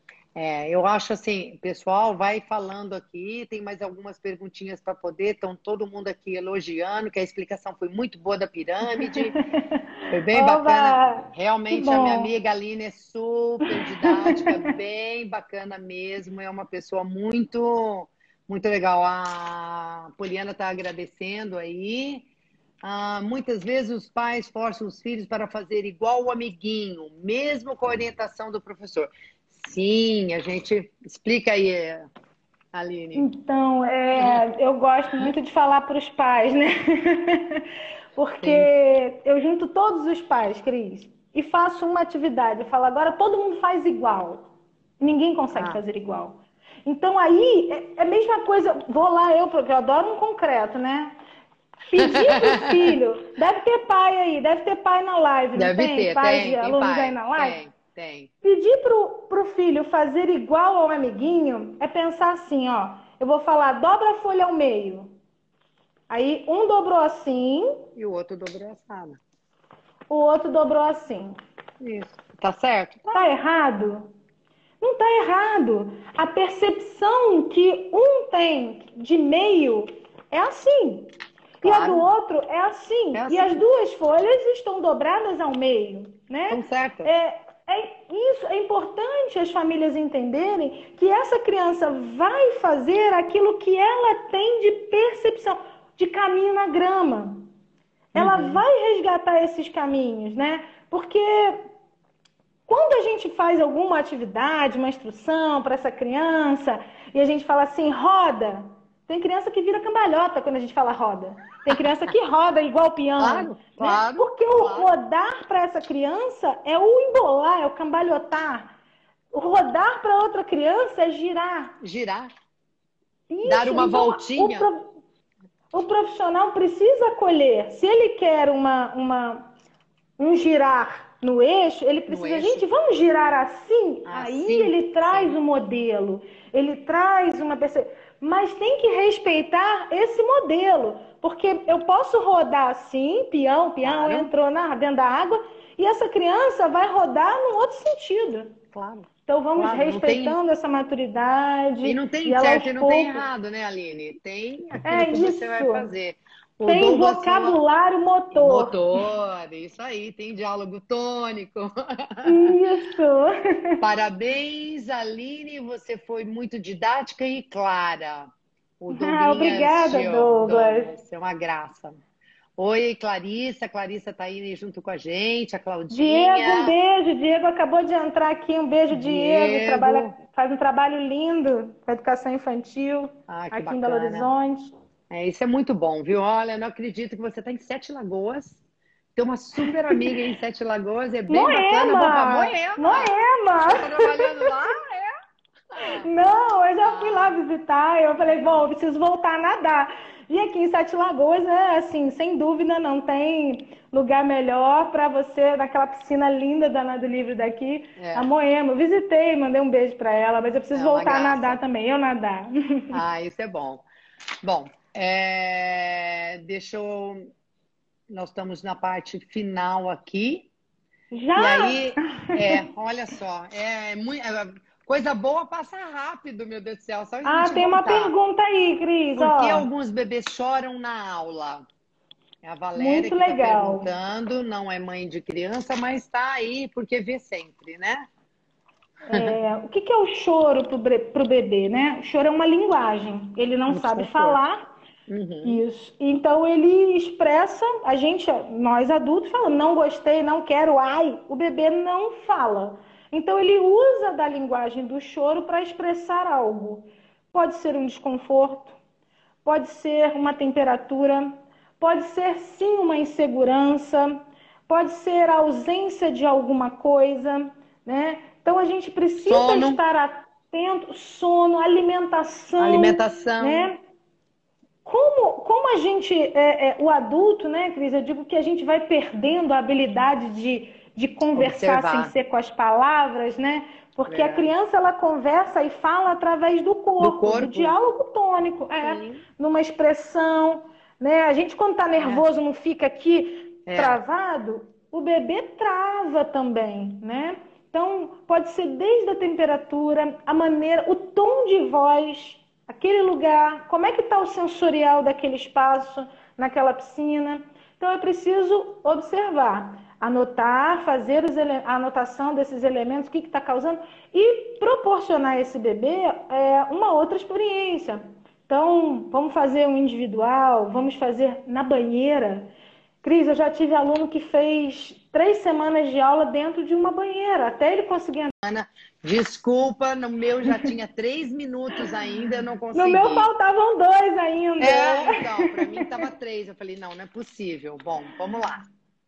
É, eu acho assim, pessoal, vai falando aqui, tem mais algumas perguntinhas para poder, estão todo mundo aqui elogiando, que a explicação foi muito boa da pirâmide, foi bem bacana. Oba! Que Realmente a minha bom! amiga Aline é super didática, bem bacana mesmo, é uma pessoa muito, muito legal. A Poliana está agradecendo aí. Ah, muitas vezes os pais forçam os filhos para fazer igual o amiguinho, mesmo com a orientação do professor. Sim, a gente explica aí, Aline. Então, é, eu gosto muito de falar para os pais, né? Sim, Porque eu junto todos os pais, Cris, e faço uma atividade. Eu falo, agora todo mundo faz igual. Ninguém consegue ah, fazer igual. Então, aí, é é a mesma coisa. Vou lá eu, porque eu adoro um concreto, né? Pedir para o filho, deve ter pai aí, deve ter pai na live, não deve tem? ter, Pais de tem, tem alunos aí pai, na live? tem, tem. Pedir para o filho fazer igual ao amiguinho é pensar assim, ó. Eu vou falar, dobra a folha ao meio. Aí um dobrou assim, E o outro dobrou a sala. o outro dobrou assim. Isso. Tá certo? Tá. Tá errado? Não tá errado. A percepção que um tem de meio é assim. E a do Claro, outro é assim. é E as assim. duas folhas estão dobradas ao meio, né? Estão certas. É, é isso, é importante as famílias entenderem que essa criança vai fazer aquilo que ela tem de percepção, de caminho na grama. Ela Uhum. vai resgatar esses caminhos, né? Porque quando a gente faz alguma atividade, uma instrução para essa criança, e a gente fala assim, roda, tem criança que vira cambalhota quando a gente fala roda. Tem criança que roda igual peão, Claro, né? claro, Porque o claro. rodar para essa criança é o embolar, é o cambalhotar. O rodar para outra criança é girar. Girar, dar Isso, uma então voltinha. o, o profissional precisa acolher. Se ele quer uma, uma, um girar no eixo, ele No precisa, eixo. gente, vamos girar assim? Aí Assim, ele traz sim. o modelo, ele traz uma percepção. Mas tem que respeitar esse modelo, porque eu posso rodar assim, peão, peão Claro, entrou na, dentro da água, e essa criança vai rodar num outro sentido. claro, Então vamos claro. Não tem, respeitando essa maturidade e não e tem ela certo aos e não tem poucos. errado, né, Aline? Tem aquilo É que você vai isso. fazer. O Tem Douglas falou, vocabulário motor. motor, isso aí, tem diálogo tônico. Isso. Parabéns, Aline, você foi muito didática e clara. O Ah, Douglinhas obrigada, Gil, Douglas. Douglas, é uma graça. Oi, Clarissa, Clarissa tá aí junto com a gente, a Diego, um Claudinha, beijo. Diego acabou de entrar aqui. Um beijo, Diego. Trabalha, Diego. faz um trabalho lindo com a educação infantil Ah, que aqui em Belo bacana. Horizonte. É, isso é muito bom, viu? Olha, eu não acredito que você está em Sete Lagoas. Tem uma super amiga em Sete Lagoas, é bem bacana. Vamos para Moema! Moema. Moema! Você está trabalhando lá? É? Ah, Não, eu já fui lá ah, visitar. Eu falei, bom, eu preciso voltar a nadar. E aqui em Sete Lagoas, é assim, sem dúvida, não tem lugar melhor para você, naquela piscina linda da Nado Livre daqui, a é, Moema. Eu visitei, mandei um beijo para ela, mas eu preciso é uma voltar a nadar graça. também, eu nadar. Ah, isso é bom. Bom, é, deixa eu. Nós estamos na parte final aqui. E Já? aí, é, olha só, é, muito, coisa boa passa rápido, meu Deus do céu. Só a Ah, gente tem uma voltar. pergunta aí, Cris, Por que ó. alguns bebês choram na aula? É a Valéria Muito que está legal. perguntando, não é mãe de criança, mas está aí porque vê sempre, né? É, o que que é o choro para o bebê, né? O choro é uma linguagem. Ele não Um sabe desconforto. falar. Uhum. Isso. Então ele expressa, a gente, nós adultos falamos, não gostei, não quero, ai, o bebê não fala. Então ele usa da linguagem do choro para expressar algo. Pode ser um desconforto, pode ser uma temperatura, pode ser sim uma insegurança, pode ser a ausência de alguma coisa, né? Então a gente precisa Sono, estar atento, sono, alimentação, alimentação, né? Como, como a gente, é, é, o adulto, né, Cris? Eu digo que a gente vai perdendo a habilidade de, de conversar sem observar. ser com as palavras, né? Porque a Verdade. criança ela conversa e fala através do Do corpo, do corpo? diálogo tônico, é, Sim. numa expressão, né? A gente quando está É, nervoso não fica aqui é. travado, o bebê trava também, né? Então pode ser desde a temperatura, a maneira, o tom de voz, aquele lugar, como é que está o sensorial daquele espaço, naquela piscina. Então é preciso observar, anotar, fazer os ele... a anotação desses elementos, o que está causando, e proporcionar a esse bebê é, uma outra experiência. Então, vamos fazer um individual, vamos fazer na banheira. Cris, eu já tive aluno que fez três semanas de aula dentro de uma banheira, até ele conseguir. Ana, desculpa, no meu já tinha três minutos ainda, eu não No meu consegui. faltavam dois ainda. É, então, para mim estava três. Eu falei, não, não é possível. Bom, vamos lá.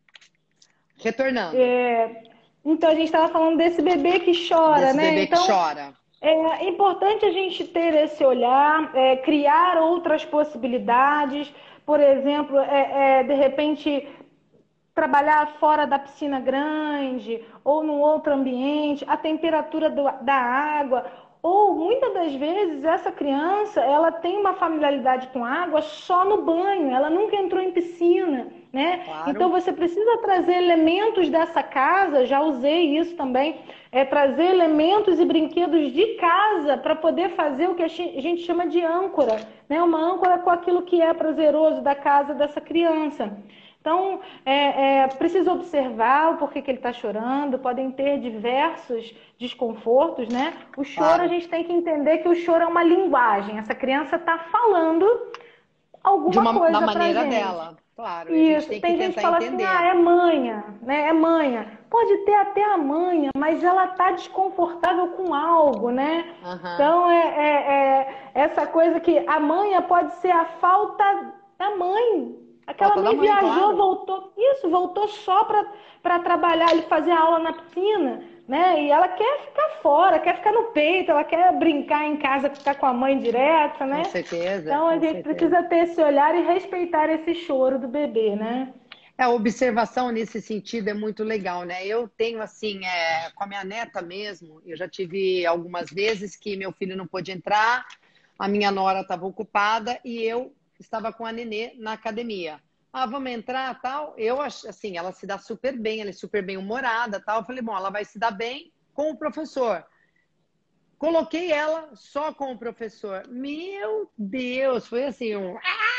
Retornando. É, então, a gente estava falando desse bebê que chora, Desse né? bebê que Então, chora. é importante a gente ter esse olhar, é, criar outras possibilidades, por exemplo, é, é, de repente trabalhar fora da piscina grande ou num outro ambiente, a temperatura do, da água, ou muitas das vezes essa criança ela tem uma familiaridade com água só no banho, ela nunca entrou em piscina, né? Então Claro. você precisa trazer elementos dessa casa, já usei isso também, é trazer elementos e brinquedos de casa para poder fazer o que a gente chama de âncora, né? Uma âncora com aquilo que é prazeroso da casa dessa criança. Então, é, é preciso observar o porquê que ele está chorando, podem ter diversos desconfortos, né? O choro, a Claro. gente tem que entender que o choro é uma linguagem, essa criança está falando De alguma uma, da coisa pra maneira gente. dela. Claro, e a gente Isso, tem que tem gente que tentar fala assim, ah, entender. é manha, né? É manha. Pode ter até a manha, mas ela está desconfortável com algo, né? Aham. Então, é, é, é essa coisa que a manha pode ser a falta da mãe. Aquela Falta da mãe mãe, viajou, claro. voltou, isso, voltou só para trabalhar, ele fazer aula na piscina, né? E ela quer ficar fora, quer ficar no peito, ela quer brincar em casa, ficar com a mãe direto, Com né? certeza, Então a com gente certeza. precisa ter esse olhar e respeitar esse choro do bebê, né? É, a observação nesse sentido é muito legal, né? Eu tenho, assim, é, com a minha neta mesmo, eu já tive algumas vezes que meu filho não pôde entrar, a minha nora estava ocupada e eu estava com a Nenê na academia. Ah, vamos entrar, tal. Eu, ach- assim, ela se dá super bem, ela é super bem humorada, tal. Eu falei, bom, ela vai se dar bem com o professor. Coloquei ela só com o professor. Meu Deus, foi assim, um,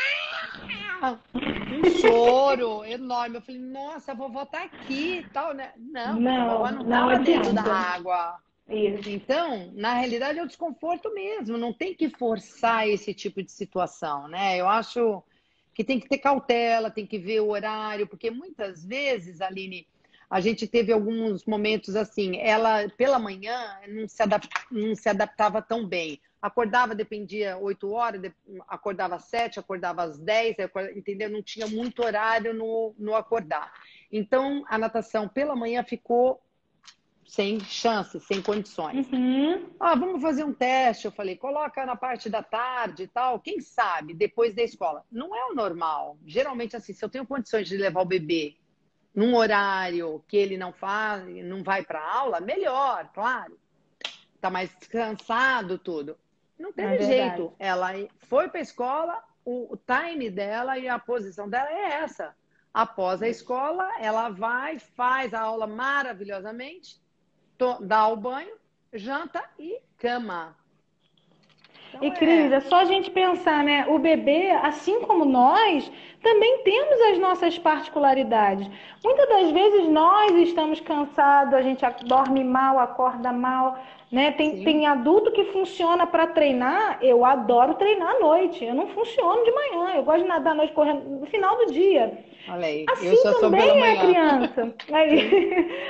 um choro enorme. Eu falei, nossa, a vovó tá aqui e tal, né? Não, mas a vovó Não, não não tava dentro da adianta. água. Isso. Então, na realidade, é o desconforto mesmo. Não tem que forçar esse tipo de situação, né? Eu acho que tem que ter cautela, tem que ver o horário, porque muitas vezes, Aline, a gente teve alguns momentos assim, ela pela manhã não se, adap não se adaptava tão bem. Acordava, dependia oito horas, acordava às sete, acordava às dez, entendeu? Não tinha muito horário no, no acordar. Então, a natação pela manhã ficou sem chance, sem condições. Uhum. Ah, vamos fazer um teste. Eu falei, coloca na parte da tarde e tal. Quem sabe, depois da escola. Não é o normal. Geralmente, assim, se eu tenho condições de levar o bebê num horário que ele não faz, não vai para aula, melhor, claro. Tá mais descansado, tudo. Não É teve verdade. jeito. Ela foi para a escola, o, o time dela e a posição dela é essa. Após a escola, ela vai, faz a aula maravilhosamente, dá o banho, janta e cama. E Então Cris, é. é só a gente pensar, né? O bebê, assim como nós, também temos as nossas particularidades. Muitas das vezes nós estamos cansados, a gente dorme mal, acorda mal, né? Tem, Sim. tem adulto que funciona para treinar. Eu adoro treinar à noite. Eu não funciono de manhã. Eu gosto de nadar à noite correndo no final do dia. Olha aí, eu Assim só sou pela também é a manhã. criança. Sim,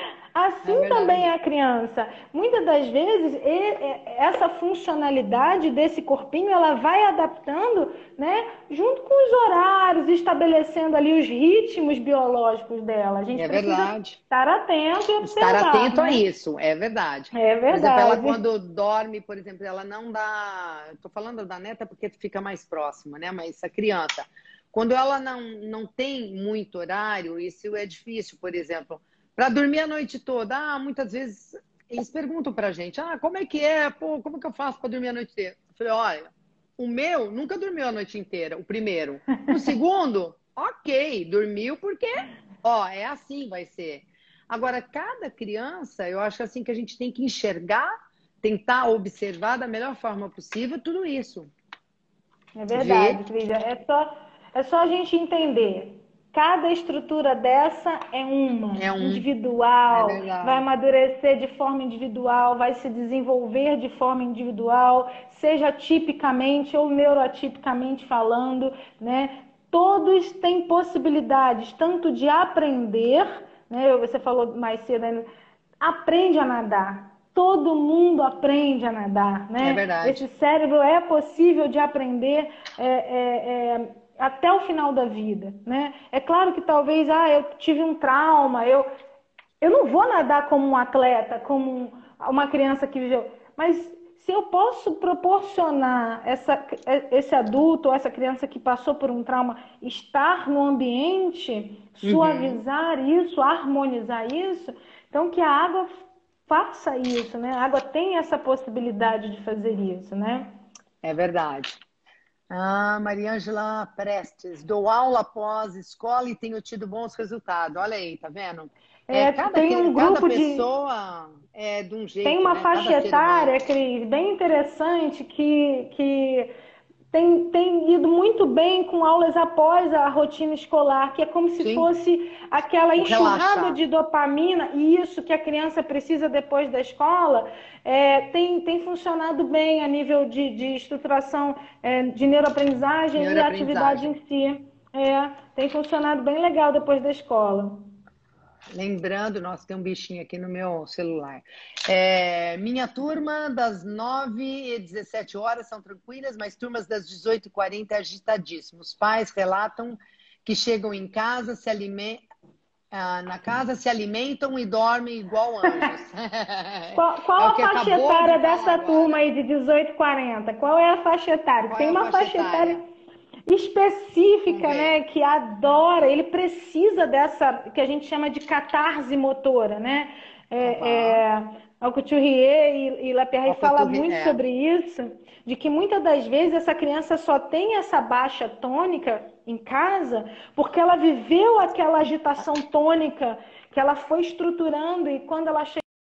é Assim também é verdade. a criança. Muitas das vezes, essa funcionalidade desse corpinho, ela vai adaptando, né, junto com os horários, estabelecendo ali os ritmos biológicos dela. A gente É precisa verdade. estar atento e Estar observar, atento a né? isso, é verdade. É Por exemplo, ela verdade. quando dorme, por exemplo, ela não dá. Estou falando da neta porque fica mais próxima, né? Mas a criança, quando ela não, não tem muito horário, isso é difícil, por exemplo, para dormir a noite toda. Ah, muitas vezes eles perguntam para a gente: ah, como é que é? Pô, como que eu faço para dormir a noite inteira? Eu falei: olha, o meu nunca dormiu a noite inteira, o primeiro. O segundo, ok, dormiu porque, ó, é assim vai ser. Agora, cada criança, eu acho assim que a gente tem que enxergar, tentar observar da melhor forma possível tudo isso. É Ver verdade, Cris. É só, é só a gente entender. Cada estrutura dessa é uma, é um, é individual, vai verdade. amadurecer de forma individual, vai se desenvolver de forma individual, seja tipicamente ou neuroatipicamente falando, né? Todos têm possibilidades tanto de aprender, né? Você falou mais cedo, né? Aprende a nadar. Todo mundo aprende a nadar, É né? Esse verdade. cérebro é possível de aprender é, é, é, até o final da vida, né? É claro que talvez, ah, eu tive um trauma, eu, eu não vou nadar como um atleta, como uma criança que viveu, mas se eu posso proporcionar essa, esse adulto ou essa criança que passou por um trauma estar no ambiente, Uhum, suavizar isso, harmonizar isso, então que a água faça isso, né? A água tem essa possibilidade de fazer isso, né? é verdade. Ah, Mariângela Prestes, dou aula após escola e tenho tido bons resultados. Olha aí, tá vendo? É, É, cada, tem um cada grupo de pessoa é de um Tem jeito, uma né? Cada faixa ser humano. etária, Cris, bem interessante que, que tem, tem ido muito bem com aulas após a rotina escolar, que é como se Sim, fosse aquela o enxurrada relaxar. de dopamina, e isso que a criança precisa depois da escola, é, tem, tem funcionado bem a nível de, de estruturação, é, de neuroaprendizagem e atividade em Neuroaprendizagem. si. É, tem funcionado bem legal depois da escola. Lembrando, nossa, tem um bichinho aqui no meu celular. É, minha turma das nove e dezessete horas são tranquilas, mas turmas das dezoito e quarenta é agitadíssimo. Os pais relatam que chegam em casa, se alimentam, ah, na casa se alimentam e dormem igual anjos. Qual, É qual o a que faixa acabou de etária falar dessa turma agora. aí de dezoito a quarenta? Qual é a faixa etária? Qual é Tem a uma faixa faixa etária etária? Vamos específica, né, ver. que adora, ele precisa dessa, que a gente chama de catarse motora, né? É, Aham. é, Alcoturrier e, e Lapierre fala Alcaturri- muito É, sobre isso, de que muitas das vezes essa criança só tem essa baixa tônica em casa porque ela viveu aquela agitação tônica que ela foi estruturando e quando ela chega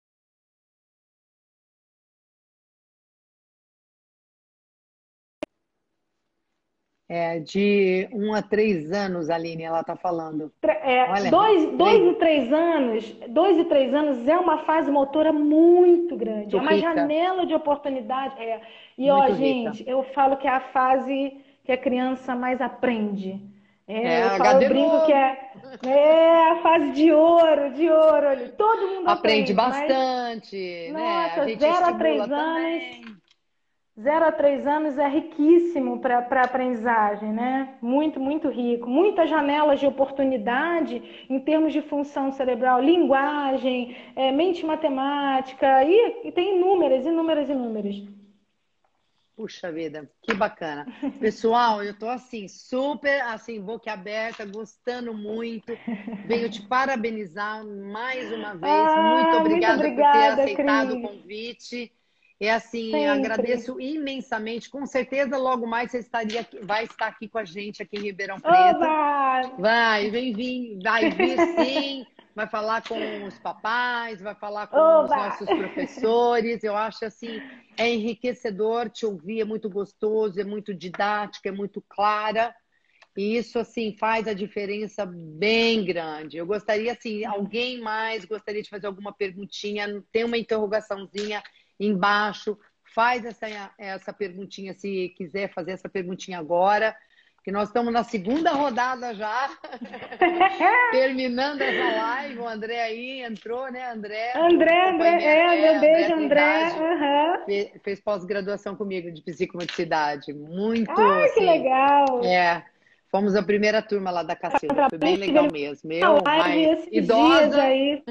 é de um a três anos, Aline, ela está falando. É, Olha, dois, dois três, e três anos, dois e três anos é uma fase motora muito grande, muito é uma rica, janela de oportunidade. É. E ó, muito rica. gente, eu falo que é a fase que a criança mais aprende. É, Eu falo, H D eu brinco que novo. é, é a fase de ouro, de ouro. Olha, todo mundo Aprende aprende, mas, bastante, né? A nossa, gente zero a estimula três anos. também. Zero a três anos é riquíssimo para a aprendizagem, né? Muito, muito rico. Muitas janelas de oportunidade em termos de função cerebral, linguagem, é, mente matemática, e, e tem inúmeras, inúmeras, inúmeras. Puxa vida, que bacana. Pessoal, eu tô assim, super, assim, boquiaberta, gostando muito. Venho te parabenizar mais uma vez. Muito Ah, muito obrigada por ter obrigada, aceitado o Cris. convite. E assim, Sempre. agradeço imensamente. Com certeza, logo mais você estaria, aqui- vai estar aqui com a gente aqui em Ribeirão Preto. Oba! Vai, vem vir, vai vir sim, vai falar com os papais, vai falar com os Oba! nossos professores. Eu acho assim, é enriquecedor te ouvir, é muito gostoso, é muito didática, é muito clara. E isso assim faz a diferença bem grande. Eu gostaria assim, alguém mais gostaria de fazer alguma perguntinha, tem uma interrogaçãozinha embaixo, faz essa essa perguntinha se quiser fazer essa perguntinha agora que nós estamos na segunda rodada já, terminando essa live. O André aí entrou, né, André, do André, André, acompanhamento, é, é, meu André beijo, André. Trindade, Aham. fez, fez pós-graduação comigo de psicomotricidade. Muito, Ah, que assim, é. é, fomos a primeira turma lá da Cacilda, foi bem legal Ele mesmo. na Eu, live mais esses dias idosa, aí.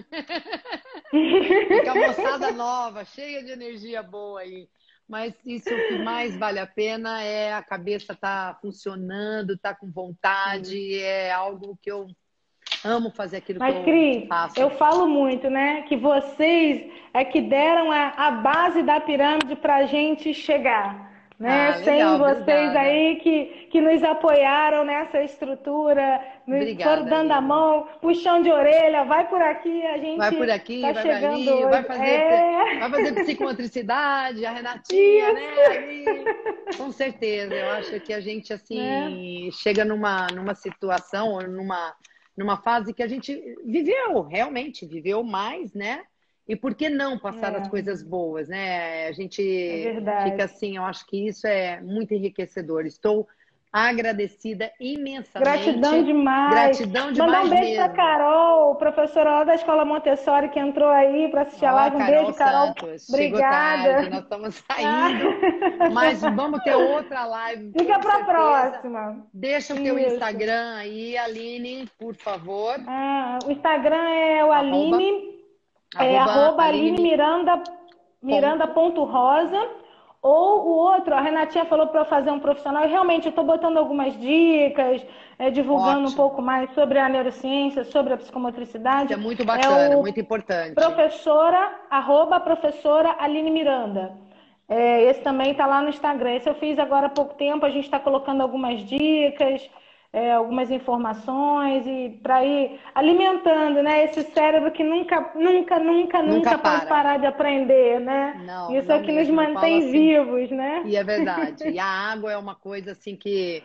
e com a moçada nova, cheia de energia boa aí. Mas isso o que mais vale a pena é a cabeça tá funcionando, tá com vontade, é algo que eu amo fazer aquilo que Mas, eu Cris, faço. eu falo muito, né? Que vocês é que deram a, a base da pirâmide para a gente chegar, né? Ah, Sem legal, vocês obrigada. aí que, que nos apoiaram nessa estrutura, nos foram Obrigada, dando a Aline. mão, puxão de orelha, vai por aqui, a Vai gente por aqui, tá vai chegando ali, vai hoje. fazer, vai É, fazer psicomotricidade, a Renatinha, né, isso, ali. Com certeza, eu acho que a gente, né? assim, chega numa, numa situação, ou numa, numa fase que a gente viveu, realmente, viveu mais, né? E por que não passar as É, coisas boas, né? A é gente fica verdade. assim, eu acho que isso é muito enriquecedor. Estou agradecida Gratidão imensamente, demais. gratidão Mandar um demais beijo para mesmo. Carol, professora lá da Escola Montessori, que entrou aí para assistir a Ó, live. Um Carol beijo, Carol. Santos, chegou tarde, nós Obrigada. estamos Ah. saindo, mas vamos ter outra live, Fica com para a certeza. próxima. Deixa o teu Isso. Instagram aí, Aline, por favor. Ah, o Instagram é o Arroba, Aline, é arroba arroba Aline Aline Mi- Miranda, ponto. Miranda.rosa. Ou o outro, a Renatinha falou para eu fazer um profissional, e realmente eu estou botando algumas dicas, é, divulgando um Ótimo. pouco mais sobre a neurociência, sobre a Isso é psicomotricidade. muito É bacana, muito o importante. professora, arroba professora Aline Miranda. É, esse também está lá no Instagram. Esse eu fiz agora há pouco tempo, a gente está colocando algumas dicas, é, algumas informações, e para ir alimentando, né, esse cérebro que nunca, nunca, nunca, Nunca nunca pode para. parar de aprender, né? Não, Isso é não que nos mesmo. Eu falo mantém assim, vivos, né? e é verdade. E a água é uma coisa assim que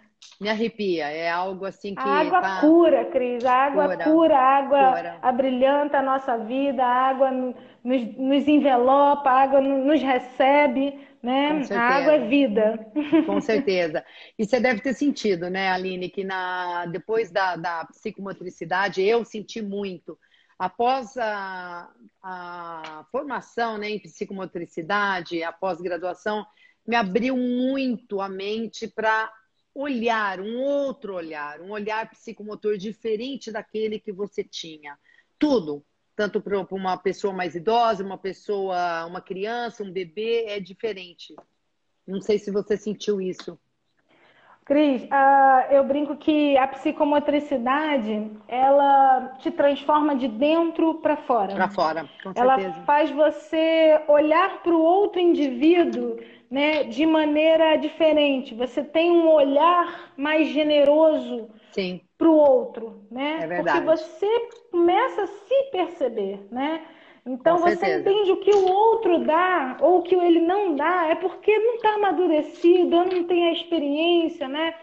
me arrepia. É algo assim A que água tá cura, Cris, a água cura, cura, a água cura. abrilhanta a nossa vida, a água no- nos, nos envelopa, a água no- nos recebe, Com né? A água é certeza. vida. Com certeza. E você deve ter sentido, né, Aline, que na, depois da, da psicomotricidade eu senti muito. Após a, a formação, né, em psicomotricidade, a pós-graduação, me abriu muito a mente para olhar, um outro olhar, um olhar psicomotor diferente daquele que você tinha. Tudo, tanto para uma pessoa mais idosa, uma pessoa, uma criança, um bebê, é diferente. Não sei se você sentiu isso. Cris, ah, eu brinco que a psicomotricidade, ela te transforma de dentro para fora. Para fora, com Ela certeza. faz você olhar para o outro indivíduo, né, de maneira diferente. Você tem um olhar mais generoso Sim, para o outro, é né? Porque verdade. você começa a se perceber, né? Com Então você certeza. entende o que o outro dá ou o que ele não dá, é porque não está amadurecido, ou não tem a experiência, né?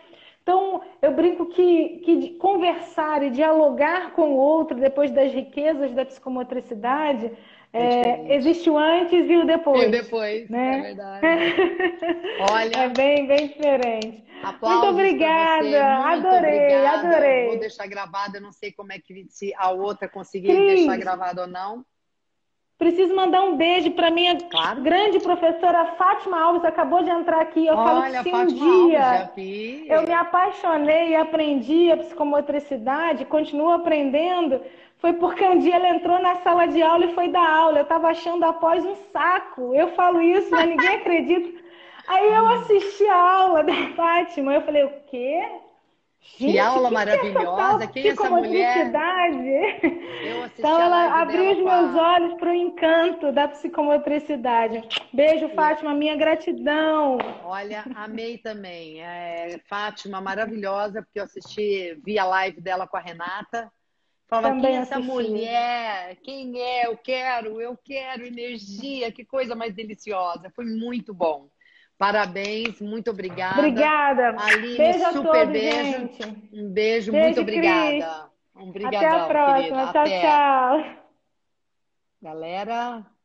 Então, eu brinco que, que conversar e dialogar com o outro depois das riquezas da psicomotricidade, É é, diferente. existe o antes e o E depois, depois, é né? verdade. É Olha, bem, bem diferente. Muito aplausos para você, obrigada, muito adorei, obrigada. Eu vou adorei. deixar gravado, eu não sei como é que se a outra conseguir deixar Cris, gravado ou não. preciso mandar um beijo para minha Claro. grande professora Fátima Alves, acabou de entrar aqui. Eu falo que Olha, se um Fátima Alves, já dia eu me vi. apaixonei e aprendi a psicomotricidade, continuo aprendendo, foi porque um dia ela entrou na sala de aula e foi dar aula. Eu estava achando após um saco. Eu falo isso, mas ninguém acredita. Aí eu assisti a aula da Fátima, eu falei, o quê? Que Gente, o aula que que é essa maravilhosa. tal Quem é essa mulher? psicomotricidade? Eu Então, assisti a ela live abriu dela os com meus a. olhos para o encanto da psicomotricidade. Beijo, e, Fátima, minha gratidão. Olha, amei também. É, Fátima, maravilhosa, porque eu assisti, vi a live dela com a Renata. Falava, quem Também é essa assisti. mulher? Quem é? Eu quero, eu quero energia. Que coisa mais deliciosa. Foi muito bom. Parabéns, muito obrigada. Obrigada. Aline, Beijo a super todos, beijo. gente. Um beijo, muito Beijo, Cris. obrigada. Um Até a brigadão, querida. próxima. Tchau, Até. tchau. Galera,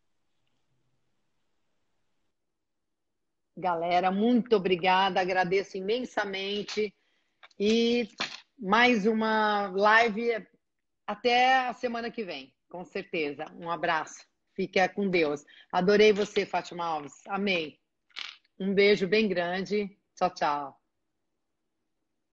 galera, muito obrigada. Agradeço imensamente. E mais uma live até a semana que vem, com certeza. Um abraço. Fica com Deus. Adorei você, Fátima Alves. Amei. Um beijo bem grande. Tchau, tchau.